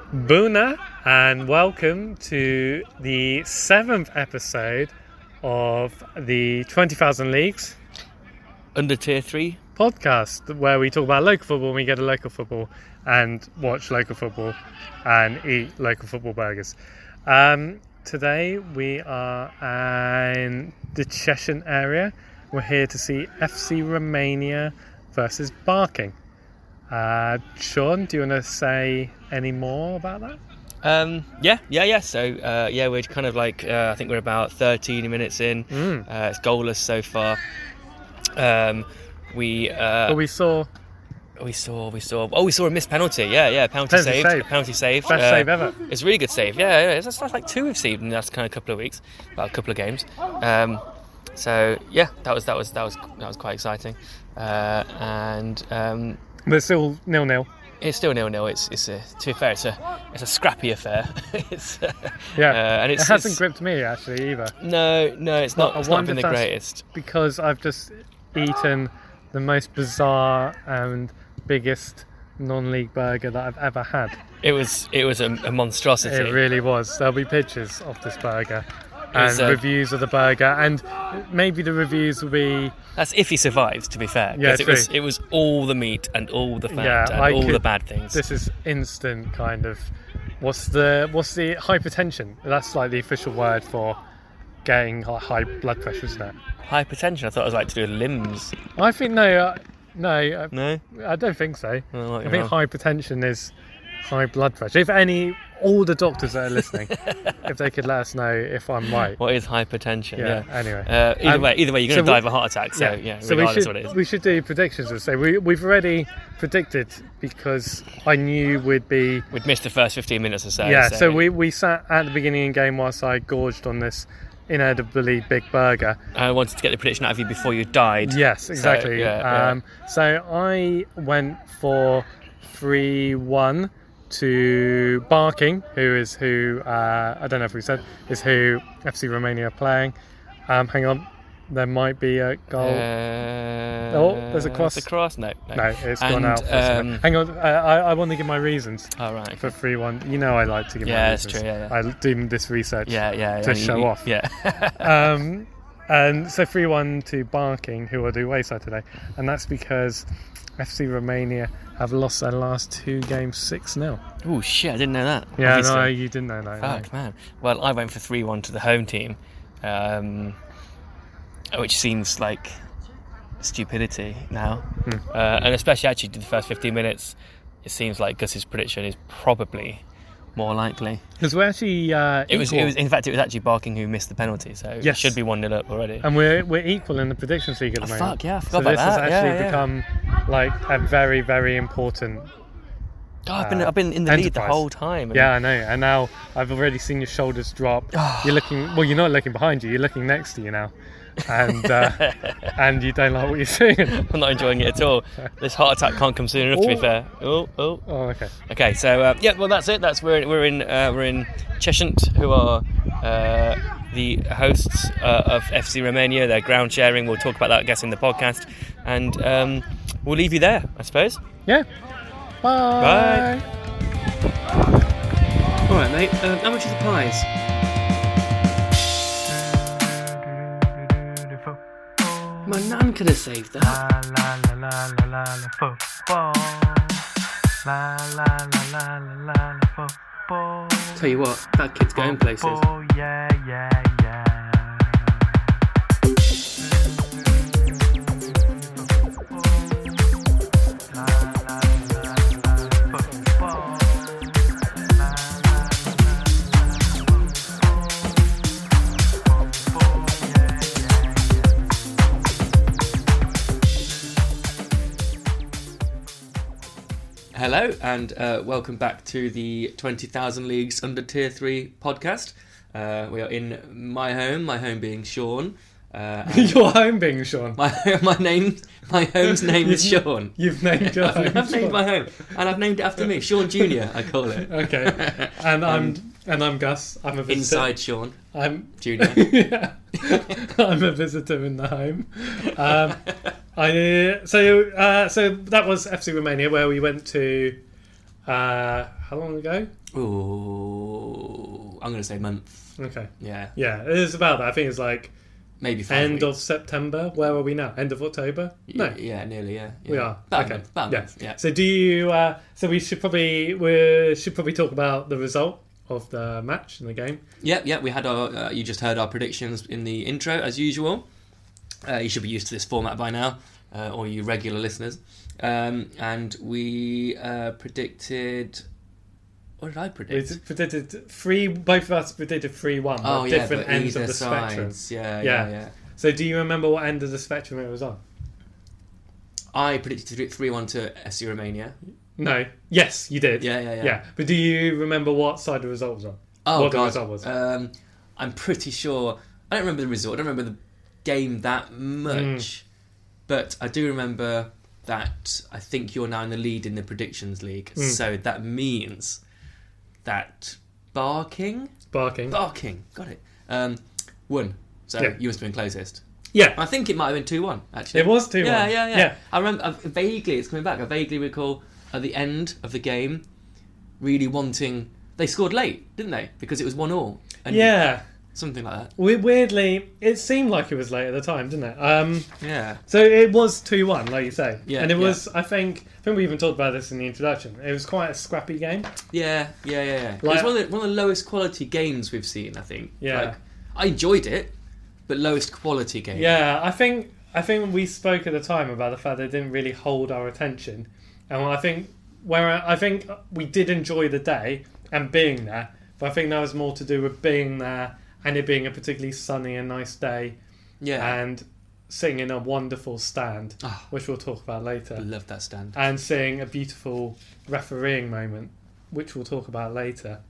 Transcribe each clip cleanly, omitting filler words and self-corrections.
Buna, and welcome to the 7th episode of the 20,000 Leagues Under Tier 3 podcast, where we talk about local football and we get to local football and watch local football and eat local football burgers. Today we are in the Cheshire area. We're here to see FC Romania versus Barking. Sean, do you want to say any more about that? Yeah. So, we're kind of like, I think we're about 13 minutes in. It's goalless so far. We saw a missed penalty. Penalty saved. Best save ever. It's a really good save. It's like two we've saved in the last kind of couple of weeks, about a couple of games. So yeah, that was quite exciting. But it's still 0-0. It's still 0-0. To be fair, it's a scrappy affair. And it hasn't gripped me actually either. No, it's not. It's not been the greatest. Because I've just eaten the most bizarre and biggest non-league burger that I've ever had. It was a monstrosity. It really was. There'll be pictures of this burger and reviews of the burger, and maybe the reviews will be. That's if he survives, to be fair. Yeah, it was all the meat and all the fat and all the bad things. This is instant kind of. What's the hypertension? That's like the official word for getting high blood pressure, isn't it? Hypertension? I thought it was like to do with limbs. I think no. No, I don't think so. I think hypertension is high blood pressure. If all the doctors that are listening, if they could let us know if I'm right. What is hypertension? Yeah. Anyway, either way, you're going to die of a heart attack. So regardless what it is. We should do predictions. And say we've already predicted because I knew we'd missed the first 15 minutes or so. Yeah. So we sat at the beginning of the game whilst I gorged on this inedibly big burger. I wanted to get the prediction out of you before you died. Yes, exactly. So I went for 3-1 to Barking, who I don't know if we said, is who FC Romania are playing. Hang on, there might be a goal. There's a cross. There's a cross? No, it's gone out. Hang on, I want to give my reasons for 3-1. You know I like to give my reasons. Yeah, that's true, I do this research to show off. Yeah. And so 3-1 to Barking, who will do Wayside today. And that's because FC Romania have lost their last two games 6-0. Oh shit, I didn't know that. Yeah, obviously. No, you didn't know that. Fuck, man. Well, I went for 3-1 to the home team, which seems like stupidity now. And especially actually the first 15 minutes, it seems like Gus's prediction is probably more likely. Because we're actually it was actually Barking who missed the penalty, so it should be 1-0 up already. And we're equal in the predictions league at the moment. Fuck yeah, I forgot about that. So this has actually become like a very, very important. I've been in the lead the whole time. Yeah, I know. And now I've already seen your shoulders drop. You're looking. Well, you're not looking behind you. You're looking next to you now. And and you don't like what you're seeing. I'm not enjoying it at all. This heart attack can't come soon enough. To be fair. Okay. So well, that's it. We're in Cheshire, who are the hosts of FC Romania. They're ground sharing. We'll talk about that, I guess, in the podcast, and we'll leave you there, I suppose. Yeah. Bye. All right, mate. How much are the pies? My nan could have saved that. La la la la la la football. La la la la la la football. Tell you what, that kid's going places. Yeah. Hello and welcome back to the 20,000 Leagues Under Tier 3 podcast. We are in my home being Sean. Your home being Sean? My home's name is Sean. You've named your home. I've named my home, and I've named it after me, Sean Jr. I call it. Okay, and I'm Gus. I'm a visitor. Inside Sean. I'm Junior. Yeah. I'm a visitor in the home. So that was FC Romania, where we went to How long ago? Ooh, I'm going to say month. Okay. Yeah. Yeah, it is about that. I think it's like maybe 5 end weeks. of September. Where are we now? End of October? No. Yeah, nearly. Yeah. We are. About Okay. a month. Yeah. So do you? So we should probably talk about the result of the match and the game. Yeah. We had our. You just heard our predictions in the intro, as usual. You should be used to this format by now, or you regular listeners. And we predicted. What did I predict? We predicted 3. Both of us predicted 3-1. Oh, yeah, different but ends of either the spectrum. sides. Yeah. So do you remember what end of the spectrum it was on? I predicted 3-1 to FC Romania. No. Yes, you did. Yeah. But do you remember what side the result was on? Oh, what God. the result was? I'm pretty sure. I don't remember the result. I don't remember the game that much. But I do remember that I think you're now in the lead in the predictions league. So that means that Barking, got it, won. So you must have been closest. Yeah. I think it might have been 2-1, actually. It was 2-1. Yeah. I remember, vaguely, it's coming back, I vaguely recall at the end of the game really wanting... They scored late, didn't they? Because it was 1-1. Yeah. Something like that. Weirdly, it seemed like it was late at the time, didn't it? Yeah. So it was 2-1, like you say. Yeah. And it was, I think we even talked about this in the introduction. It was quite a scrappy game. Yeah. It was one of the lowest quality games we've seen, I think. Yeah. Like, I enjoyed it, but lowest quality game. Yeah, I think we spoke at the time about the fact that it didn't really hold our attention. And I think we did enjoy the day and being there, but I think that was more to do with being there and it being a particularly sunny and nice day. Yeah. And sitting in a wonderful stand, which we'll talk about later. I love that stand. And seeing a beautiful refereeing moment, which we'll talk about later,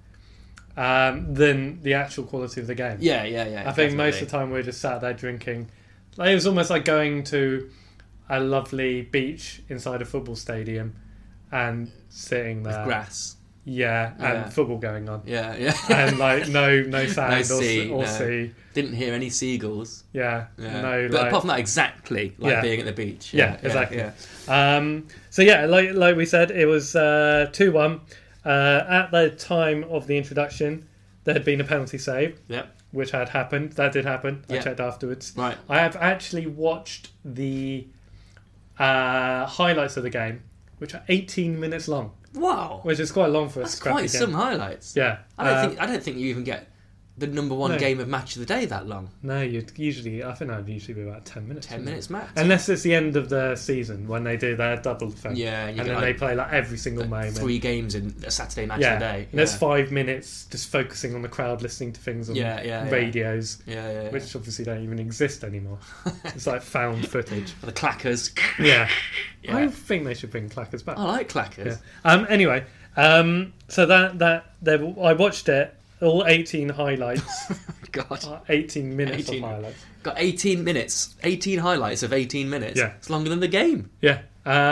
than the actual quality of the game. Yeah. I think most of the time we were just sat there drinking. Like, it was almost like going to a lovely beach inside a football stadium and sitting there. With grass. Yeah, and football going on. Yeah. And like no sand No sea, or sea. Didn't hear any seagulls. Yeah. No. But apart from that, exactly like being at the beach. Yeah, exactly. Yeah. So yeah, like we said, it was 2-1. At the time of the introduction, there had been a penalty save. Yep. Which had happened. That did happen. I checked afterwards. Right. I have actually watched the highlights of the game, which are 18 minutes long. Wow. Which is quite long for a That's scrappy quite game. some highlights. Yeah. I don't think you even get the number one game of match of the day that long. No, you'd usually... I think that would usually be about 10 minutes. 10 minutes max. Unless it's the end of the season when they do their double thing. Yeah. And then they play like every single moment. 3 games in a Saturday match of the day. And there's 5 minutes just focusing on the crowd listening to things on radios. Yeah. Which obviously don't even exist anymore. It's like found footage. The clackers. Yeah. I think they should bring clackers back. I like clackers. Yeah. Anyway, so I watched it, all 18 highlights. God. 18 minutes of highlights. Got 18 minutes. 18 highlights of 18 minutes. Yeah. It's longer than the game. Yeah.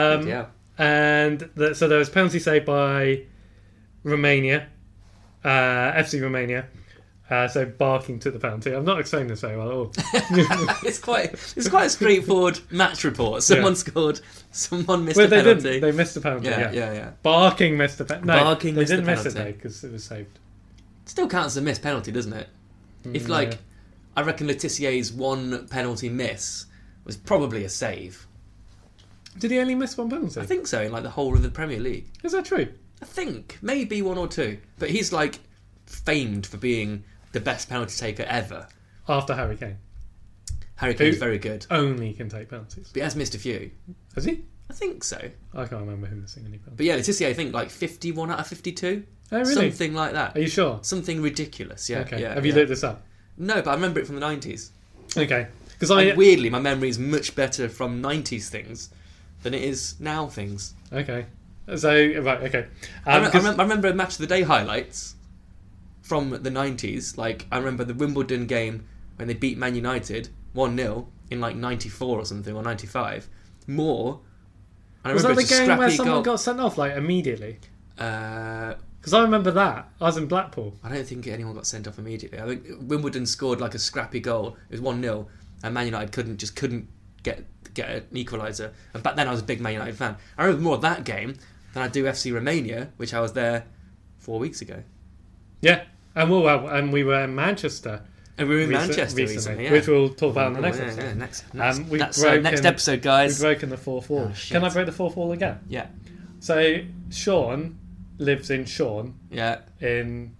And so there was penalty save by Romania, FC Romania. So Barking took the penalty. I'm not explaining this very well at all. It's quite a straightforward match report. Someone scored, someone missed a penalty. They missed the penalty. Yeah. Barking missed the penalty. No, Barking they missed didn't the miss it penalty. though because it was saved. Still counts as a missed penalty, doesn't it? If I reckon Letizier's one penalty miss was probably a save. Did he only miss one penalty? I think so, in like the whole of the Premier League. Is that true? I think maybe 1 or 2, but he's like famed for being the best penalty taker ever. After Harry Kane. Harry Kane's very good. Only can take penalties. But he has missed a few. Has he? I think so. I can't remember him missing any penalties. But yeah, Letizier, I think like 51 out of 52. Oh, really? Something like that. Are you sure? Something ridiculous, yeah. Okay. Yeah, Have you looked this up? No, but I remember it from the 90s. Okay. Because weirdly, my memory is much better from 90s things than it is now things. Okay. So, right, okay. I remember Match of the Day highlights from the 90s. Like, I remember the Wimbledon game when they beat Man United 1-0 in like 94 or something, or 95. More. And was that the game where someone goal. got sent off, like, immediately? Because I remember that. I was in Blackpool. I don't think anyone got sent off immediately. I think Wimbledon scored like a scrappy goal. It was 1-0, and Man United couldn't get an equaliser. And back then I was a big Man United fan. I remember more of that game than I do FC Romania, which I was there 4 weeks ago. Yeah, and we were in Manchester. And we were in Manchester recently, yeah. Which we'll talk about in the next episode. Next episode, guys. We've broken the fourth wall. Can I break the fourth wall again? Yeah. So Sean lives in Yeah. In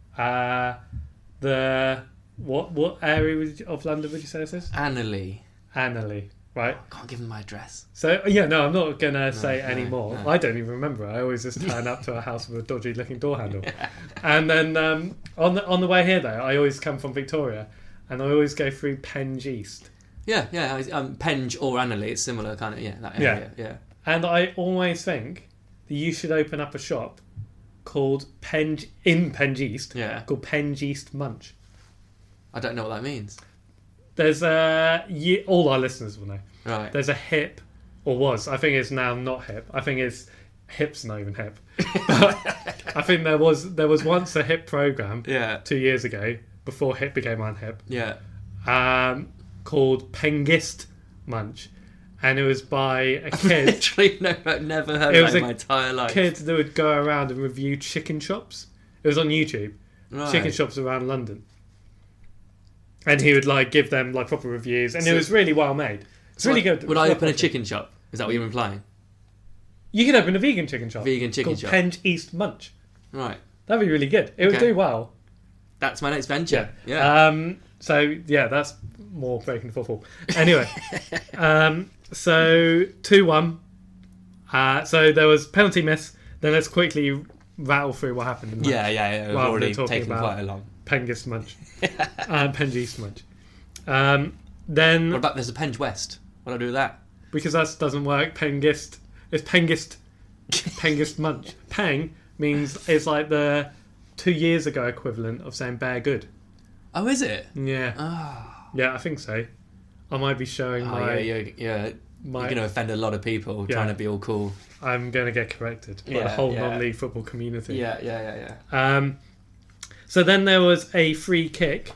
the what area of London would you say this is? Annerley, right? I can't give him my address. So I'm not gonna say any more. I don't even remember. I always just turn up to a house with a dodgy looking door handle. Yeah. And then on the way here though, I always come from Victoria, and I always go through Penge East. Yeah. Penge or Annerley, it's similar kind of that area. Yeah. And I always think that you should open up a shop called Penge East. Yeah. Called Penge East Munch. I don't know what that means. There's all our listeners will know. Right. There's a hip, or was. I think it's now not hip. I think hip's not even hip. I think there was once a hip program. 2 years ago before hip became unhip. Yeah. Called Pengist Munch, and it was by a kid. Literally, no, I've never heard of that in my entire life. Kid that would go around and review chicken shops. It was on YouTube. Right. Chicken shops around London. And he would give them proper reviews, and it was really well made. It's really good. Would I open a chicken shop? Is that what you're implying? You could open a vegan chicken shop. Called Penge East Munch. Right. That'd be really good. It would do well. That's my next venture. Yeah. That's more breaking the fourth wall. Anyway, so 2-1. So there was penalty miss. Then let's quickly rattle through what happened in the match. Yeah. We've already taken quite a long. Pengist Munch. Penge East Munch. Then... What about there's a Penge West? What do I do with that? Because that doesn't work. Pengist. It's Pengist. Pengist Munch. Peng means it's like the 2 years ago equivalent of saying bear good. Oh, is it? Yeah. Oh. Yeah, I think so. I might be showing my... Yeah. You're going to offend a lot of people trying to be all cool. I'm going to get corrected by the whole non-league football community. Yeah. So then there was a free kick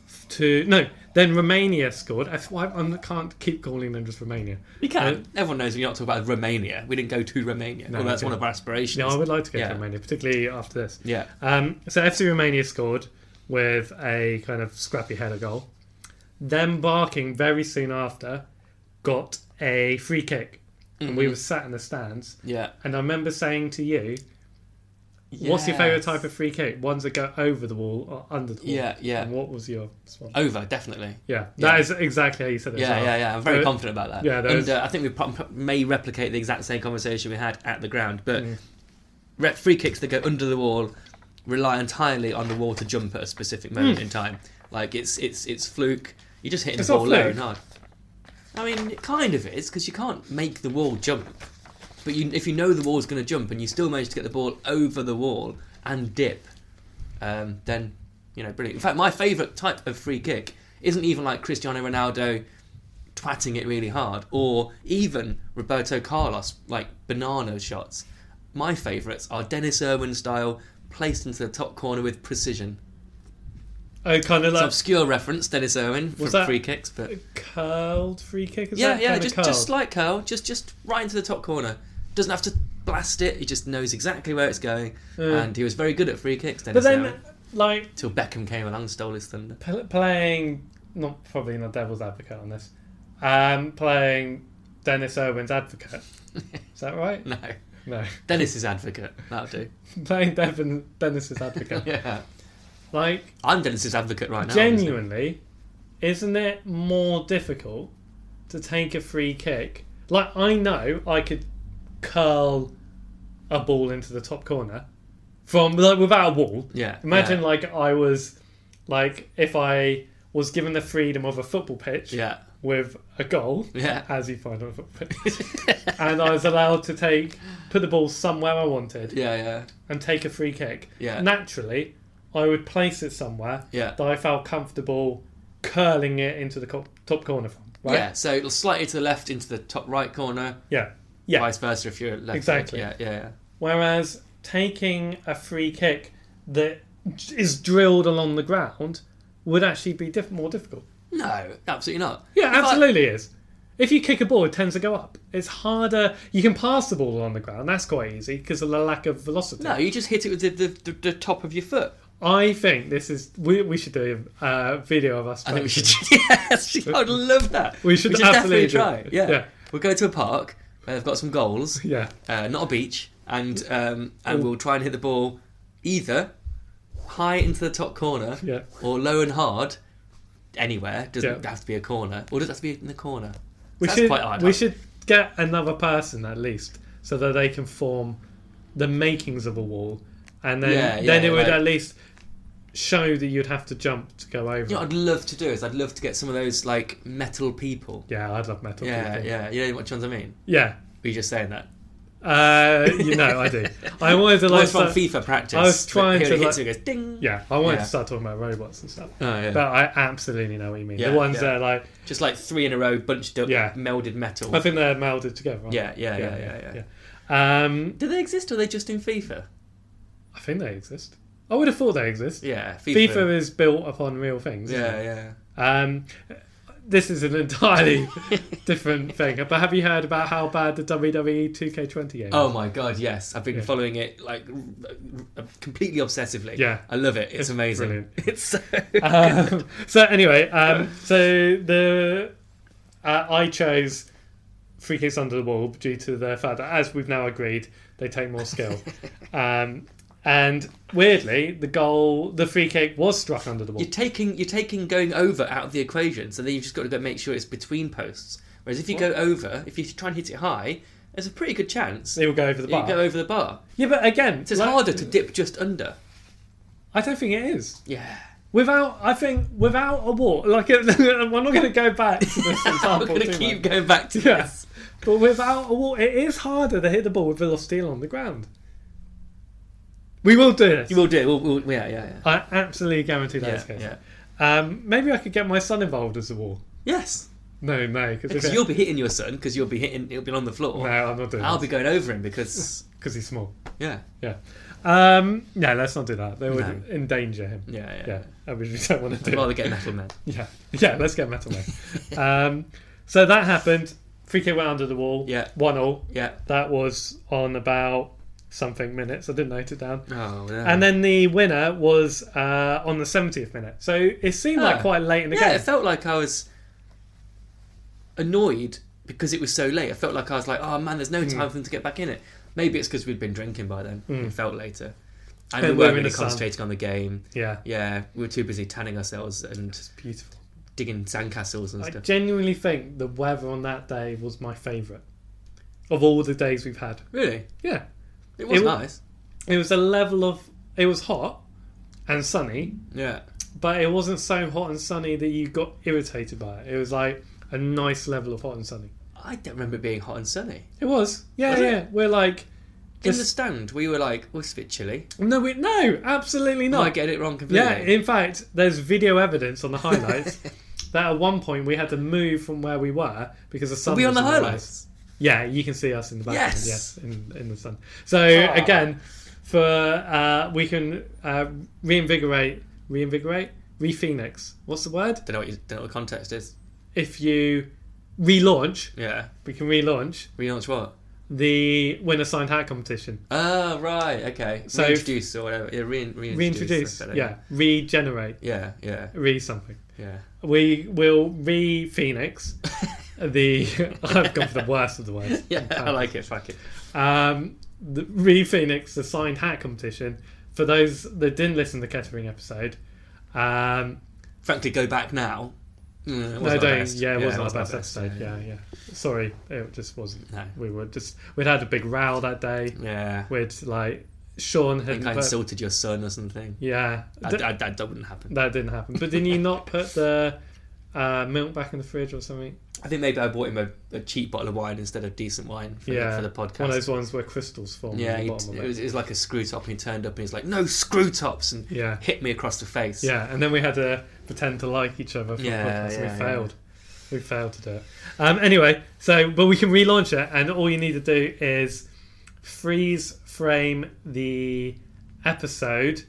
then Romania scored. I can't keep calling them just Romania. You can. Everyone knows we're not talking about Romania. We didn't go to Romania. No, that's one of our aspirations. Yeah, I would like to go to Romania, particularly after this. Yeah. So FC Romania scored with a kind of scrappy header goal. Then Barking, very soon after, got a free kick. And we were sat in the stands. Yeah. And I remember saying to you, what's your favourite type of free kick? Ones that go over the wall or under the wall? Yeah. And what was your response? Over, definitely. Yeah, that is exactly how you said it. Yeah. I'm very confident about that. Yeah, and I think we may replicate the exact same conversation we had at the ground. But free kicks that go under the wall rely entirely on the wall to jump at a specific moment in time. It's fluke. You're just hitting the ball low and hard. I mean, it kind of is, because you can't make the wall jump. But if you know the wall's going to jump and you still manage to get the ball over the wall and dip, then, brilliant. In fact, my favourite type of free kick isn't even like Cristiano Ronaldo twatting it really hard, or even Roberto Carlos, like banana shots. My favourites are Dennis Irwin style, placed into the top corner with precision. Oh, kind of like... It's an obscure reference, Dennis Irwin, for free kicks, but... curled free kick? Just like curl, just right into the top corner. Doesn't have to blast it, he just knows exactly where it's going. And he was very good at free kicks, Dennis Irwin. Till Beckham came along and stole his thunder. Playing, probably not devil's advocate on this, playing Dennis Irwin's advocate. Is that right? No. Dennis's advocate, that'll do. Playing Dennis's advocate. Yeah. I'm Dennis's advocate right now. Genuinely, isn't it more difficult to take a free kick? I know I could curl a ball into the top corner from without a wall. Yeah. Imagine I was if I was given the freedom of a football pitch. Yeah. With a goal. Yeah. As you find on a football pitch. And I was allowed to put the ball somewhere I wanted. Yeah. And take a free kick. Yeah. Naturally, I would place it somewhere that I felt comfortable curling it into the top corner from. Right? Yeah, so it'll slightly to the left into the top right corner. Yeah. Vice versa if you're left. Exactly. Yeah. Whereas taking a free kick that is drilled along the ground would actually be more difficult. No, absolutely not. Yeah, absolutely is. If you kick a ball, it tends to go up. It's harder. You can pass the ball on the ground. That's quite easy because of the lack of velocity. No, you just hit it with the top of your foot. I think this is... We should do a video of us. I think we should... Yes, I'd love that. We should definitely try it. Yeah. We'll go to a park where they've got some goals. Yeah. Not a beach. And we'll try and hit the ball either high into the top corner or low and hard anywhere. Doesn't have to be a corner. Or does it have to be in the corner? We should get another person at least so that they can form the makings of a wall, and then it would at least show that you'd have to jump to go over. You know what I'd love to do is I'd love to get some of those like metal people. Yeah, I'd love metal people. Yeah. You know what ones I mean? Yeah. Were you just saying that? I do. I wanted to like from FIFA practice. I was trying to hits it goes ding. Yeah, I wanted to start talking about robots and stuff. Oh, yeah. But I absolutely know what you mean. The ones that are like just like 3 in a row, bunched up, melded metal. I think they're melded together. Aren't they? Yeah. Do they exist or are they just in FIFA? I think they exist. I would have thought they exist. Yeah, FIFA is built upon real things. Yeah. This is an entirely different thing. But have you heard about how bad the WWE 2K20 game is? Oh my god, yes. I've been following it like completely obsessively. Yeah. I love it. It's amazing. Brilliant. It's so so anyway, I chose free kicks under the ball due to the fact that, as we've now agreed, they take more skill. And weirdly, the free kick was struck under the ball. You're taking going over out of the equation, so then you've just got to go make sure it's between posts. Whereas if you go over, if you try and hit it high, there's a pretty good chance it will go over the bar. You go over the bar. Yeah, but again, so it's harder to dip just under. I don't think it is. Yeah. Without a wall, like we're not going to go back to this example. We're going to keep going back to this. But without a wall, it is harder to hit the ball with velocity on the ground. We will do this. You will do it. Yeah. I absolutely guarantee that is the case. Yeah. Maybe I could get my son involved as a wall. Yes. No, because you'll be hitting your son because he'll be on the floor. No, I'm not doing that. I'll be going over him because he's small. Yeah. Yeah, let's not do that. They would endanger him. Yeah. I really don't want to do I'd rather get Metal Man. Yeah, let's get Metal Man. So that happened. Free kick went under the wall. Yeah. 1-1. Yeah. That was on about something minutes. I didn't note it down. Oh, no. And then the winner was on the 70th minute. So it seemed like quite late in the game. Yeah, it felt like I was annoyed because it was so late. I felt like I was like, oh man, there's no time for them to get back in it. Maybe it's because we'd been drinking by then. It felt later. And we weren't really concentrating on the game. Yeah. We were too busy tanning ourselves and it's beautiful. Digging sandcastles and stuff. I genuinely think the weather on that day was my favourite of all the days we've had. Really? Yeah. It was nice. It was a level of... It was hot and sunny. Yeah. But it wasn't so hot and sunny that you got irritated by it. It was like a nice level of hot and sunny. I don't remember it being hot and sunny. It was. Yeah. We're like... In the stand, we were like, oh, it's a bit chilly. No, absolutely not. No, I get it wrong completely. Yeah, in fact, there's video evidence on the highlights that at one point we had to move from where we were because the sun was on the highlights? Yeah, you can see us in the background. Yes, in the sun. So again, we can re-phoenix. What's the word? Don't know what the context is. If you relaunch, we can relaunch. Relaunch what? The winner signed hat competition. Oh, right, okay. So reintroduce or whatever. Yeah, reintroduce. Yeah, regenerate. Yeah. Something. Yeah. We will re-phoenix the... I've gone for the worst of the words. Yeah, I like it. Fuck it. The re-phoenix the signed hat competition. For those that didn't listen to the Kettering episode... frankly, go back now. It wasn't our best episode. Yeah. Sorry, it just wasn't. No. We'd had a big row that day. Yeah. Sean had... I think I insulted your son or something. Yeah. That wouldn't happen. That didn't happen. But didn't you not put the milk back in the fridge or something? I think maybe I bought him a cheap bottle of wine instead of decent wine for the podcast. One of those ones where crystals form. Yeah, it was like a screw top, and he turned up and he's like, "No screw tops," and hit me across the face. Yeah, and then we had to pretend to like each other for the podcast. We failed. We failed to do it. Anyway, but we can relaunch it, and all you need to do is freeze frame the episode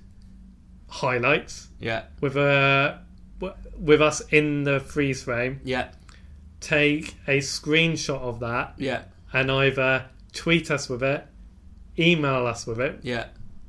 highlights. Yeah. With us in the freeze frame. Yeah. take a screenshot of that, Yeah. and either tweet us with it, email us with it, Yeah.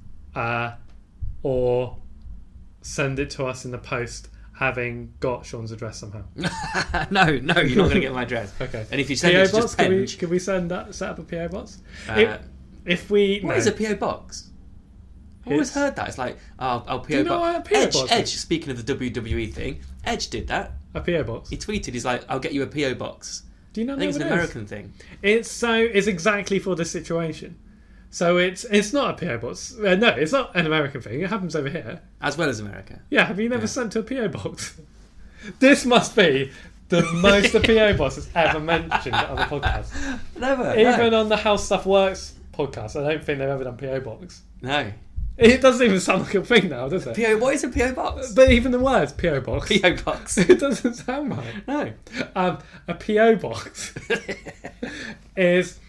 or send it to us in the post, having got Sean's address somehow. No, you're not going to get my address. Okay. And if you send PO it to box, just Penge... Can we set up a PO box? If what is a PO box? I've always heard that. It's like, I'll PO box. Do you know what a PO box is? Edge, speaking of the WWE thing, Edge did that. A PO box? He tweeted, he's like, I'll get you a PO box. Do you not I think know it's what an it is? American thing. It's exactly for this situation. So it's not a PO box. No, it's not an American thing. It happens over here. As well as America. Yeah, have you never sent to a PO box? This must be the most the PO box has ever mentioned on the podcast. Never. Even on the How Stuff Works podcast, I don't think they've ever done PO box. No. It doesn't even sound like a thing now, does it? What is a PO box? But even the words PO box. PO box. It doesn't sound right. No. A PO box is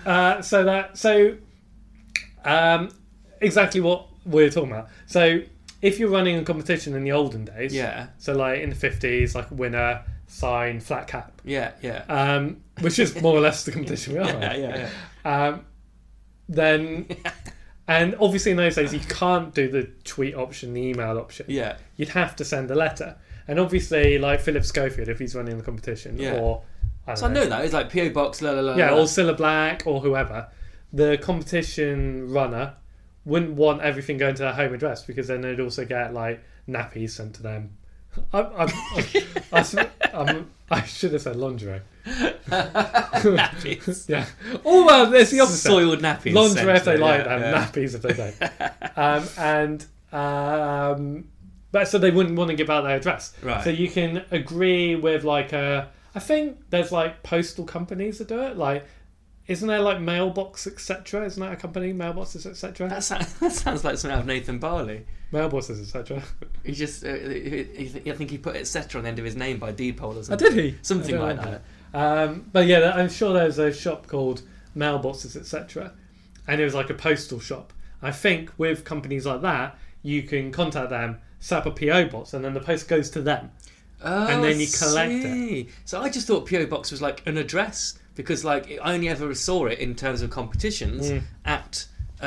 exactly what we're talking about. So if you're running a competition in the olden days, so like in the 50s, like a winner, sign, flat cap, which is more or less the competition we are. Then, and obviously in those days you can't do the tweet option, the email option. Yeah, you'd have to send a letter, and obviously like Philip Schofield, if he's running the competition, or I know that it's like PO box, or Cilla Black or whoever, the competition runner wouldn't want everything going to their home address, because then they'd also get like nappies sent to them. I should have said lingerie. Nappies. Yeah. Oh well, there's the opposite. Soiled nappies. Lingerie if they like them, nappies if they don't. But so they wouldn't want to give out their address. Right. So you can agree with like I think there's like postal companies that do it. Like, isn't there like Mailbox, etc.? Isn't that a company, Mailboxes, etc.? That sounds like something out of Nathan Barley. Mailboxes, etc. He just, I think he put etc. on the end of his name by Depol or something. Did he? Something like that. But yeah, I'm sure there's a shop called Mailboxes, etc. And it was like a postal shop. I think with companies like that, you can contact them, set up a PO box, and then the post goes to them. Oh, and then you collect it. So I just thought PO box was like an address, because like I only ever saw it in terms of competitions at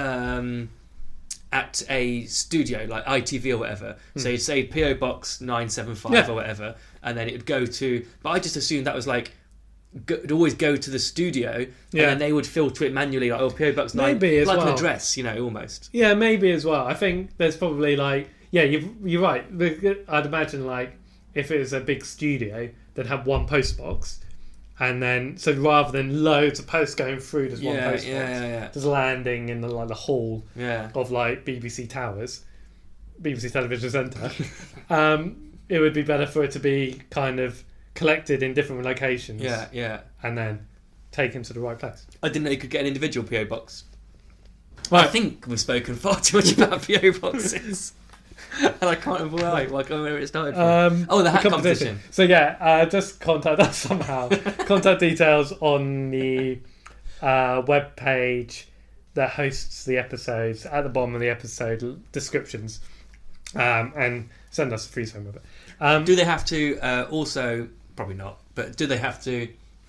a studio like ITV or whatever. So you'd say PO box 975 or whatever, and then it would go to. But I just assumed that was like it'd always go to the studio, and then they would filter it manually, like PO box 9, maybe as like well. an address, almost. Yeah, maybe as well. I think there's probably like you're right. I'd imagine like if it was a big studio, they'd have one post box. And then, so rather than loads of posts going through, there's one post box. There's landing in the hall of like BBC Towers, BBC Television Centre. It would be better for it to be kind of collected in different locations. And then taken to the right place. I didn't know you could get an individual PO box. Right. I think we've spoken far too much about PO boxes. And I can't remember why. I can't remember where it started from. The hat competition. So just contact us somehow. Contact details on the web page that hosts the episodes at the bottom of the episode descriptions, and send us a free zone with it. Do they have to also? Probably not. But do they have to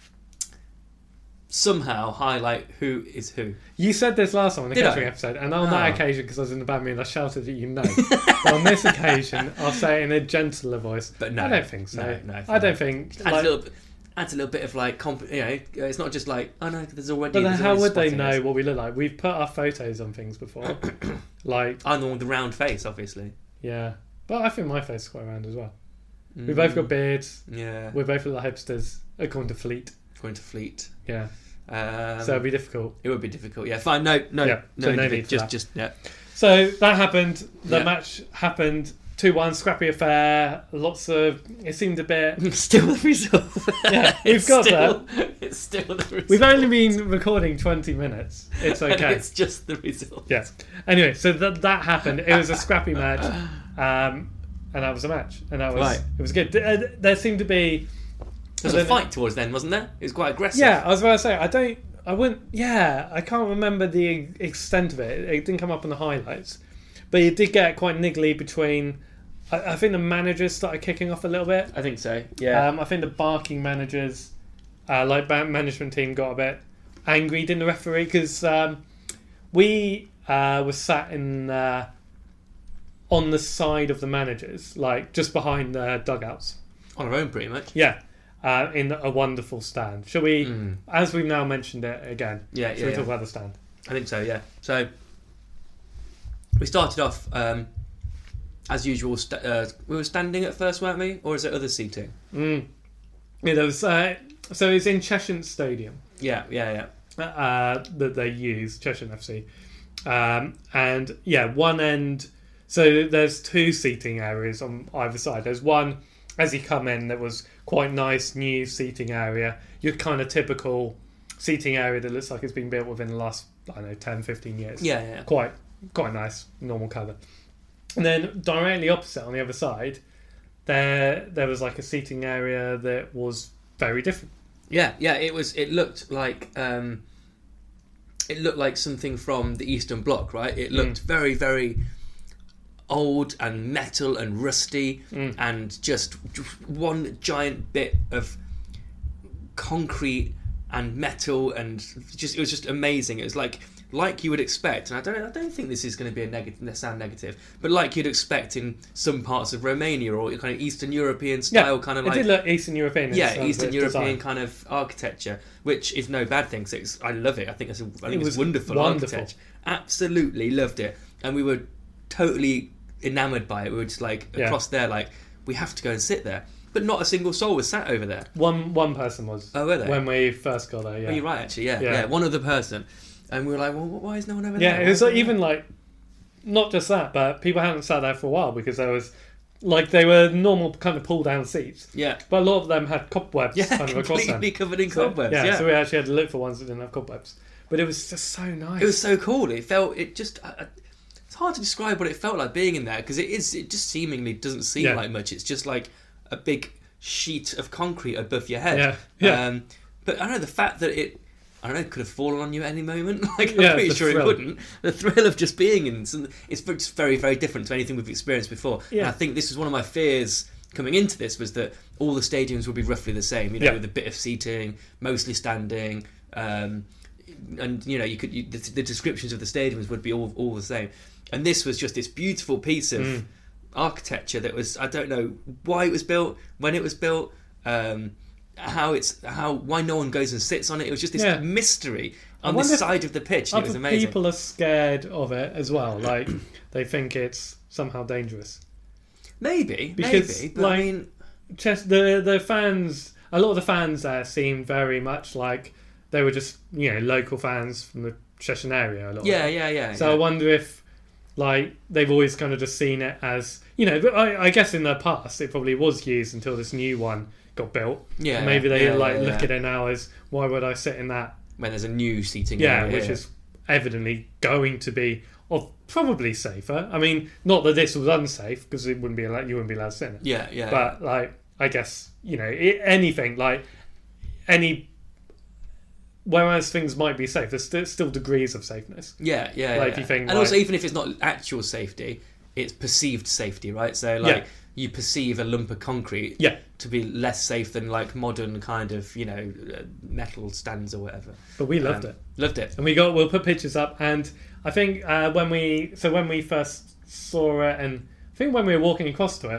somehow highlight who is who? You said this last time on the catering episode, and on that occasion, because I was in the bad mood, I shouted at you no. But on this occasion, I'll say it in a gentler voice. But no, I don't think so. No, I don't think. Adds a little bit of like, it's not just like, oh no, there's already. But then how would they know what we look like? We've put our photos on things before. Like I'm the one with the round face, obviously. Yeah, but I think my face is quite round as well. We both got beards. Yeah, we're both little hipsters, according to Fleet. Yeah. So it'd be difficult. It would be difficult. Yeah, fine. No need. Just. So that happened. The match happened. 2-1, scrappy affair. Lots of. It seemed a bit. Still the result. Yeah, we've got that. It's still the result. We've only been recording 20 minutes. It's okay. It's just the result. Yeah. Anyway, so that happened. It was a scrappy match, and that was a match, and that was right. It was good. There seemed to be. There was a fight towards then, wasn't there? It was quite aggressive. Yeah, I was about to say, I can't remember the extent of it. It didn't come up in the highlights. But it did get quite niggly between... I think the managers started kicking off a little bit. I think so, yeah. I think the barking managers management team got a bit angry, didn't the referee? Because we were sat in on the side of the managers, like just behind the dugouts. On our own, pretty much. Yeah. In a wonderful stand. Shall we, as we've now mentioned it again, shall we talk about the stand? I think so, yeah. So, we started off, as usual, we were standing at first, weren't we? Or is it other seating? Yeah, there was, so it's in Cheshire Stadium. Yeah. That they use, Cheshire FC. And, yeah, one end... So there's two seating areas on either side. There's one, as you come in, that was quite nice, new seating area. Your kind of typical seating area that looks like it's been built within the last, 10, 15 years. Yeah. Quite nice, normal colour. And then directly opposite on the other side, there was like a seating area that was very different. Yeah. It looked like something from the Eastern Bloc, right? It looked very, very old and metal and rusty, and just one giant bit of concrete and metal, and it was just amazing. It was like you would expect, and I don't think this is going to be sound negative, but like you'd expect in some parts of Romania or kind of Eastern European style, kind of like... It did look Eastern European. Eastern European kind of architecture, which is no bad thing. Cause I love it. I think it's wonderful architecture. Absolutely loved it, and we were totally enamoured by it. We were just like across there, like we have to go and sit there. But not a single soul was sat over there. One person was. Oh, were they? When we first got there, yeah. Oh, you're right, actually, yeah. One other person. And we were like, well, why is no one over there? Yeah, it was even like, not just that, but people hadn't sat there for a while because there was, like, they were normal kind of pull-down seats. Yeah. But a lot of them had cobwebs kind of across them. Completely covered in cobwebs, yeah. So we actually had to look for ones that didn't have cobwebs. But it was just so nice. It was so cool. It's hard to describe what it felt like being in there, because it just seemingly doesn't seem like much. It's just like a big sheet of concrete above your head. Yeah. But I don't know, the fact that it could have fallen on you at any moment. Like, I'm pretty sure it wouldn't. The thrill of just being in it's just very, very different to anything we've experienced before. Yeah. And I think this was one of my fears coming into this, was that all the stadiums would be roughly the same, with a bit of seating, mostly standing, and the descriptions of the stadiums would be all the same. And this was just this beautiful piece of architecture that was, I don't know why it was built, when it was built, why no one goes and sits on it. It was just this mystery on this side of the pitch, and it was amazing. People are scared of it as well, like they think it's somehow dangerous. Maybe, but like, I mean, the fans, a lot of the fans there seemed very much like they were just local fans from the Cheshire area. A lot. Yeah. So I wonder if, like, they've always kind of just seen it as, but I guess in the past it probably was used until this new one got built. Yeah. And maybe they look at it now as, why would I sit in that when there's a new seating area? Which is evidently going to be probably safer. I mean, not that this was unsafe, because you wouldn't be allowed to sit in it. Yeah. But like, I guess anything like any. Whereas things might be safe, there's still degrees of safeness. Yeah. Like, you think, and also, even if it's not actual safety, it's perceived safety, right? So, like, you perceive a lump of concrete to be less safe than, like, modern kind of, metal stands or whatever. But we loved it. Loved it. And we'll put pictures up. And I think when we first saw it, and I think when we were walking across to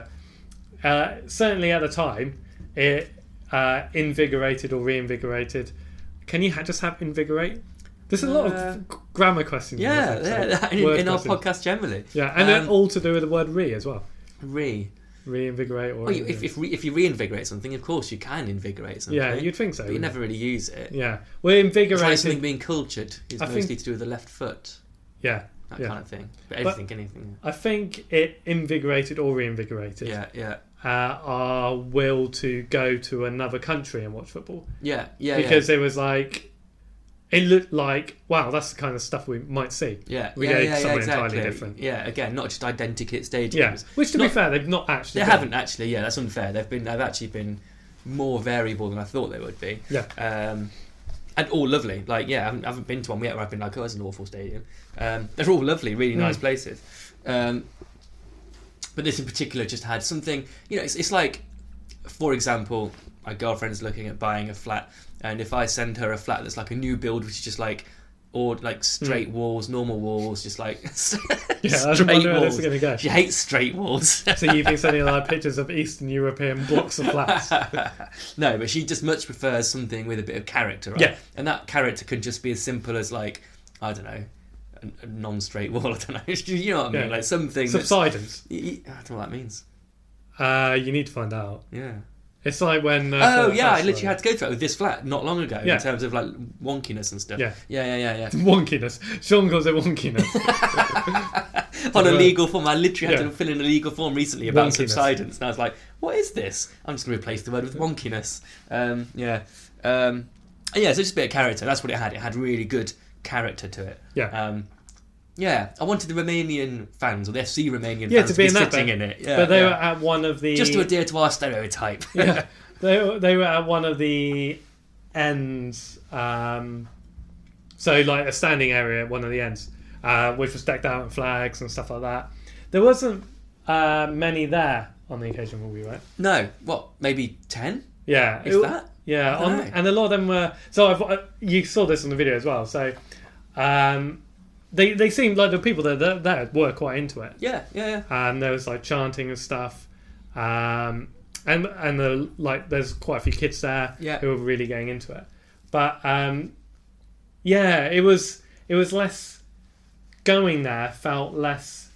it, certainly at the time, it invigorated or reinvigorated. Can you just have invigorate? There's a lot of grammar questions. In our podcast generally. Yeah, and they're all to do with the word re as well. Reinvigorate, or if you reinvigorate something, of course you can invigorate something. Yeah, you'd think so. But you never really use it. Yeah, well, invigorating. Try something being cultured is mostly to do with the left foot. Yeah, that kind of thing. But anything. I think it invigorated or reinvigorated. Yeah. Our will to go to another country and watch football. Yeah. Because it was like, it looked like, wow, that's the kind of stuff we might see. Yeah. We go somewhere entirely different. Yeah, again, not just identical stadiums. Yeah. Which, to be fair, they've not actually. They haven't actually. Yeah, that's unfair. They've actually been more variable than I thought they would be. Yeah. And all lovely. Like, I haven't been to one yet where I've been like, oh, that's an awful stadium. They're all lovely, really nice places. But this in particular just had something, it's like, for example, my girlfriend's looking at buying a flat, and if I send her a flat that's like a new build, which is just like, or like straight walls, normal walls, just like straight walls. Gonna go. She hates straight walls. So you've been sending her pictures of Eastern European blocks of flats. No, but she just much prefers something with a bit of character, right? Yeah. And that character can just be as simple as like, I don't know, a non-straight wall. I don't know. You know what I mean? Like something. Subsidence. I don't know what that means. You need to find out. Yeah. It's like when... I literally had to go through it with this flat not long ago in terms of like wonkiness and stuff. Yeah. Wonkiness. Sean calls it wonkiness. On a legal form. I literally had to fill in a legal form recently about subsidence. And I was like, what is this? I'm just going to replace the word with wonkiness. So just a bit of character. That's what it had. It had really good character to it. Yeah. I wanted the Romanian fans, or the FC Romanian fans, to be sitting in it. Yeah, but they were at one of the... Just to adhere to our stereotype. Yeah, they were at one of the ends, so like a standing area at one of the ends, which was decked out in flags and stuff like that. There wasn't many there on the occasion when we went. No, what, maybe 10? Yeah. Is that? Yeah, and a lot of them were... So you saw this on the video as well, so... They seemed like the people that were quite into it. Yeah. And there was like chanting and stuff, and there's quite a few kids there who were really getting into it. But it was less going there. Felt less.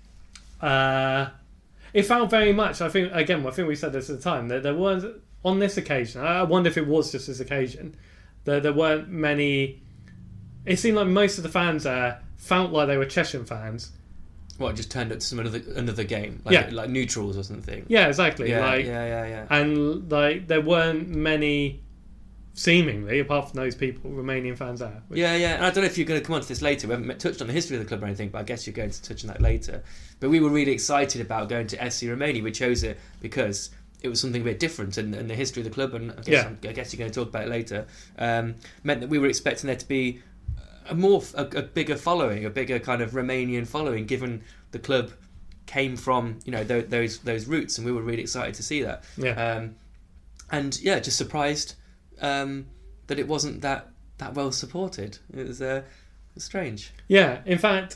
It felt very much. I think we said this at the time that there was on this occasion. I wonder if it was just this occasion. There weren't many. It seemed like most of the fans there felt like they were Cheshire fans. What, just turned up to some another game? Like neutrals or something? Yeah, exactly. Yeah. And like there weren't many, seemingly, apart from those people, Romanian fans there. Yeah. And I don't know if you're going to come on to this later. We haven't touched on the history of the club or anything, but I guess you're going to touch on that later. But we were really excited about going to SC Romania. We chose it because it was something a bit different, and the history of the club, and I guess you're going to talk about it later, meant that we were expecting there to be a bigger following, a bigger kind of Romanian following, given the club came from those roots, and we were really excited to see that. Just surprised that it wasn't that well supported. It was strange. Yeah, in fact,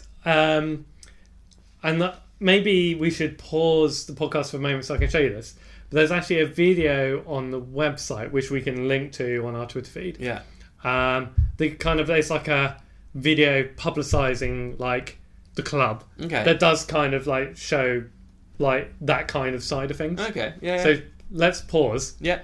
maybe we should pause the podcast for a moment so I can show you this. But there's actually a video on the website which we can link to on our Twitter feed. Yeah. It's like a video publicising like the club that does kind of like show like that kind of side of things. Okay, yeah. So let's pause. Yeah.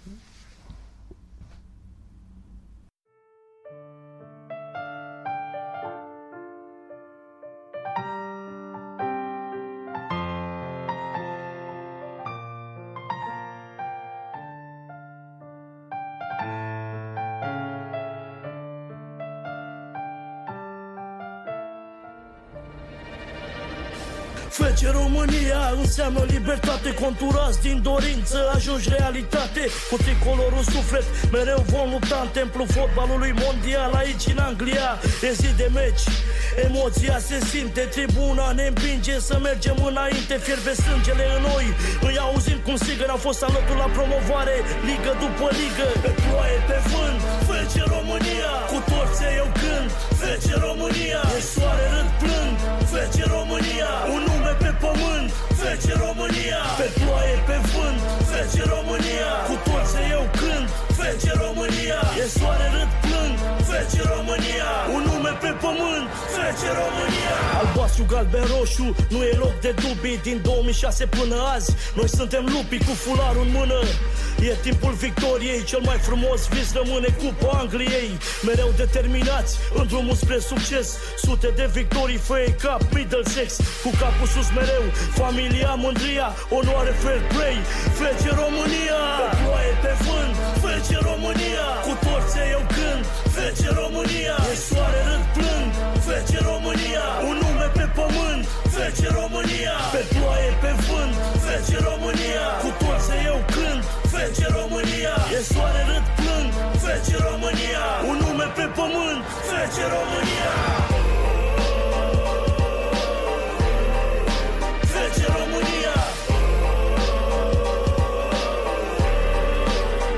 Face România înseamnă libertate, conturați din dorință, ajungi realitate. Cu tricolorul suflet, mereu vom lupta în templul fotbalului mondial. Aici în Anglia, e zi de meci, emoția se simte, tribuna ne împinge să mergem înainte. Fierbe sângele în noi, îi auzim cum strigă. N-am fost alături la promovare, ligă după ligă. Pe ploaie, pe vânt, Face România, cu torțe eu cânt, Face România, e soare râd plâng, Face România, un nume pe pământ, Face România, pe ploaie, pe vânt, Face România, cu torțe eu cânt, Face România, e soare râd plâng, Face România, un nume pe pământ, Face România. Albastru, galben, roșu, nu e loc de dubii. Din 2006 până azi, noi suntem lupii cu fularul în mână. E timpul victoriei, cel mai frumos vis rămâne Cupa Angliei. Mereu determinați în drumul spre succes, sute de victorii, fair cup, Middlesex. Cu capul sus mereu, familia, mândria, onoare, fair play, Face România. Pe ploaie, pe vânt, Face România, cu torțe eu cânt, Face România, e soare râd plâng, Face România, un nume pe pământ, Face România, pe ploaie, pe vânt, Face România, cu torțe eu cânt, Face România, e soare râd plâng, Face România, un nume pe pământ, Face România. Face România.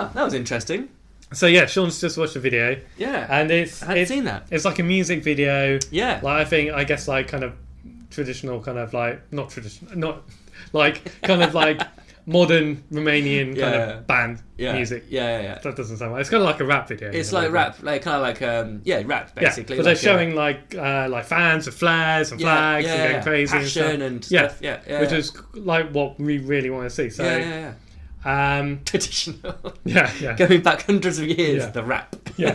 Oh, that was interesting. So yeah, Sean's just watched the video. Yeah. And I hadn't seen that. It's like a music video. Yeah. Like I guess like kind of traditional kind of like not like kind of like modern Romanian kind of band music. Yeah. That doesn't sound right. It's kind of like a rap video. It's like rap, like kind of like rap basically. But they're showing like fans with flares and flags and going crazy passion and stuff. Which is like what we really want to see. So traditional. Yeah. Going back hundreds of years, the rap.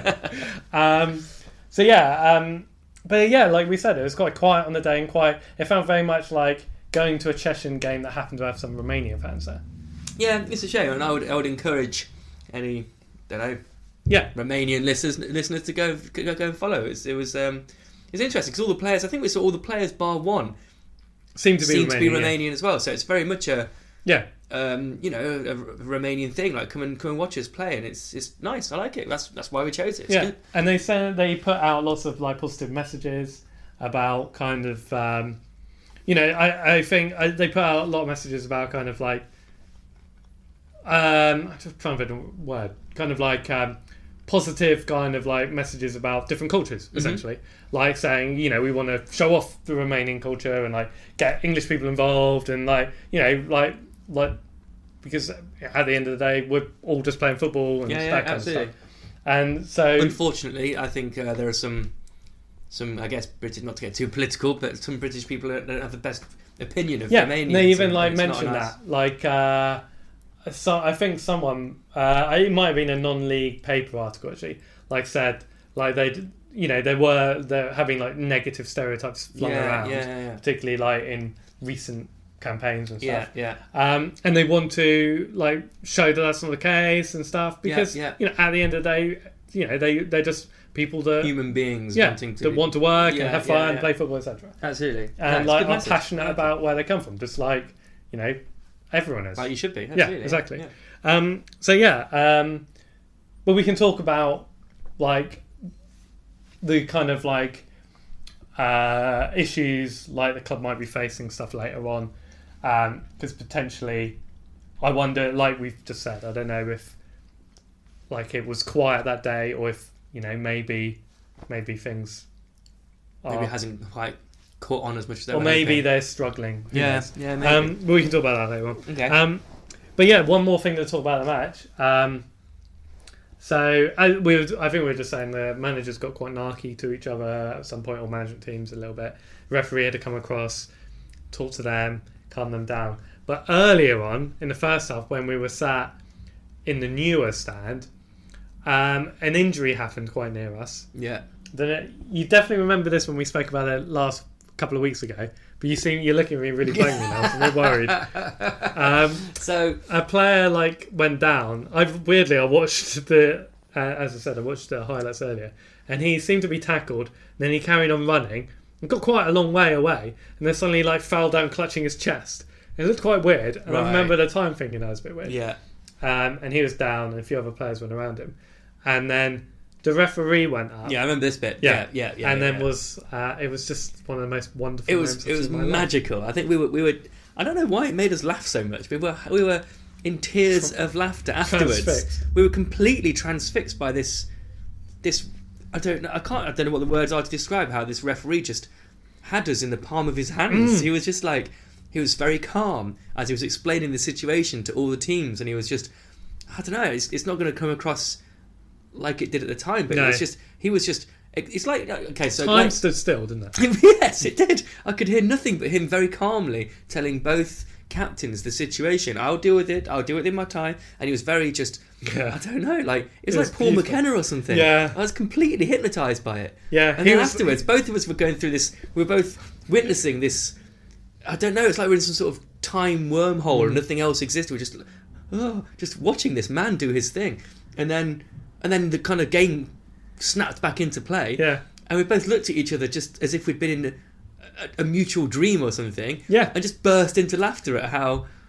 But yeah, like we said, it was quite quiet on the day and it felt very much like going to a Chechen game that happened to have some Romanian fans there. Yeah, it's a shame, and I would encourage any, Romanian listeners to go and follow. It was interesting because all the players, I think we saw all the players bar one, seemed to be Romanian as well. So it's very much a Romanian thing. Like come and watch us play, and it's nice. I like it. That's why we chose it. It's good. And they said they put out lots of like positive messages about kind of. I think they put out a lot of messages about kind of like I'm just trying to find a word, kind of like positive kind of like messages about different cultures, essentially. Like saying, we want to show off the Romanian culture and like get English people involved and like because at the end of the day we're all just playing football and that kind of stuff. And so unfortunately I think there are some I guess British, not to get too political, but some British people don't have the best opinion of Romanians. They even mentioned that. Like, so I think someone, it might have been a non-league paper article actually, like said like they're having like negative stereotypes flung around, particularly like in recent campaigns and stuff. And they want to like show that that's not the case and stuff because at the end of the day, they're just people that human beings that want to work and have fun and play football, etc. Absolutely, and like are passionate about where they come from, just like everyone is. Like you should be. Absolutely. Yeah, exactly. Yeah. But we can talk about like the kind of like issues like the club might be facing stuff later on, because potentially, I wonder, like we've just said, I don't know if like it was quiet that day or if maybe things maybe it hasn't quite caught on as much as they or maybe they're struggling. Maybe. But we can talk about that later on. Okay. But yeah, one more thing to talk about the match. So I think we were just saying the managers got quite narky to each other at some point, or management teams a little bit. The referee had to come across, talk to them, calm them down. But earlier on in the first half, when we were sat in the newer stand, an injury happened quite near us. Yeah. You definitely remember this when we spoke about it last couple of weeks ago. But you're looking at me really blankly now, so I'm worried. So a player went down. I watched the as I said, I watched the highlights earlier, and he seemed to be tackled. Then he carried on running and got quite a long way away, and then suddenly fell down, clutching his chest. It looked quite weird, and I remember at the time thinking that was a bit weird. Yeah. And he was down, and a few other players went around him, and then the referee went up. Yeah, I remember this bit. Yeah. And then it was just one of the most wonderful. It was magical. I think we were. I don't know why it made us laugh so much. We were in tears of laughter afterwards. Transfixed. We were completely transfixed by this. I don't know what the words are to describe how this referee just had us in the palm of his hands. He was just he was very calm as he was explaining the situation to all the teams, and he was just, I don't know, it's not going to come across like it did at the time, but it's like, okay, so time stood still, didn't it? Yes, it did. I could hear nothing but him very calmly telling both captains the situation. I'll deal with it in my time. And he was very just, I don't know, it was like Paul McKenna or something. Yeah. I was completely hypnotised by it. Yeah. And then afterwards, both of us were going through this, we were both witnessing this, I don't know, it's like we're in some sort of time wormhole and nothing else existed. We're just watching this man do his thing. And then the kind of game snapped back into play. Yeah. And we both looked at each other just as if we'd been in a mutual dream or something. Yeah. And just burst into laughter at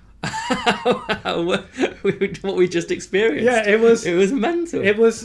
what we just experienced. Yeah, it was mental. It was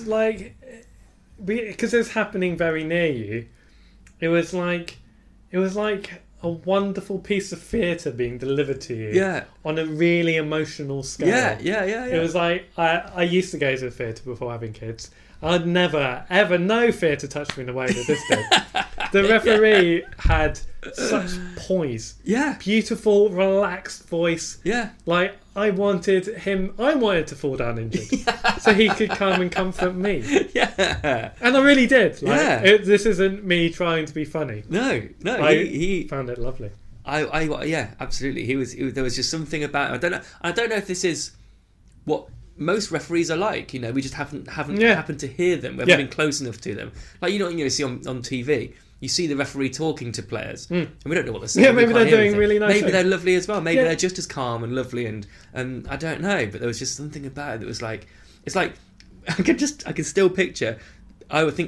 because it was happening very near you. It was like a wonderful piece of theatre being delivered to you. Yeah. On a really emotional scale. Yeah. It was like I used to go to the theatre before having kids. I'd never, ever, no theatre touched me in the way that this did. The referee had such poise. Yeah. Beautiful, relaxed voice. Yeah. Like, I wanted to fall down injured. So he could come and comfort me. Yeah. And I really did. Like, Yeah. this isn't me trying to be funny. No. He found it lovely. Yeah, absolutely. There was just something about him. I don't know if this is what most referees are like. We just haven't happened to hear them. We haven't been close enough to them. Like, see on TV, you see the referee talking to players, and we don't know what they're saying. Yeah, maybe they're doing really nice. Maybe they're lovely as well. Maybe they're just as calm and lovely, and I don't know. But there was just something about it that was like, it's like I can still picture. I would think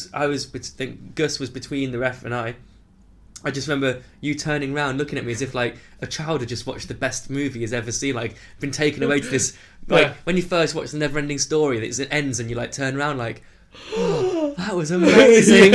Gus was between the ref and I. I just remember you turning around, looking at me as if like a child had just watched the best movie he's ever seen, like been taken away to this. Like when you first watch the Never-Ending Story, it ends and you like turn around like, oh, that was amazing.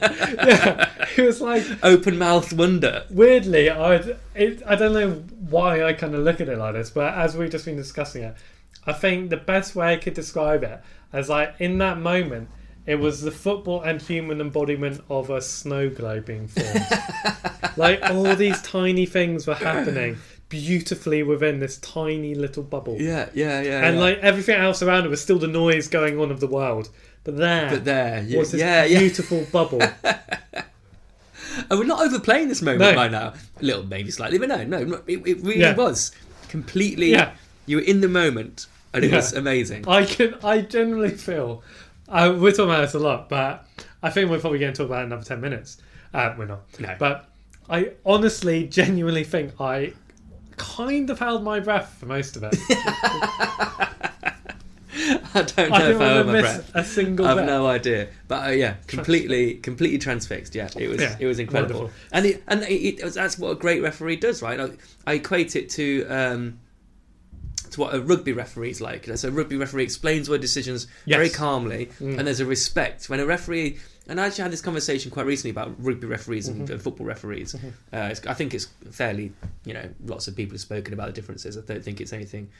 It was like open-mouthed wonder. Weirdly, I don't know why I kind of look at it like this, but as we've just been discussing it, I think the best way I could describe it as like in that moment, it was the football and human embodiment of a snow globe being formed. Like all these tiny things were happening beautifully within this tiny little bubble. Yeah. And like everything else around it was still the noise going on of the world. But there was this beautiful bubble. And we're not overplaying this moment by now. A little, maybe slightly, but no. It really was completely. Yeah. You were in the moment, and it was amazing. I generally feel. We're talking about this a lot, but I think we're probably going to talk about it in another 10 minutes. We're not. No. But I honestly, genuinely think I kind of held my breath for most of it. I don't know if I held my breath. A single I have bit. no idea. But completely transfixed. Yeah, it was incredible. Wonderful. And that's what a great referee does, right? I equate it to what a rugby referee is like. So a rugby referee explains their decisions very calmly, and there's a respect. When a referee, and I actually had this conversation quite recently about rugby referees and football referees. I think it's fairly, lots of people have spoken about the differences. I don't think it's anything,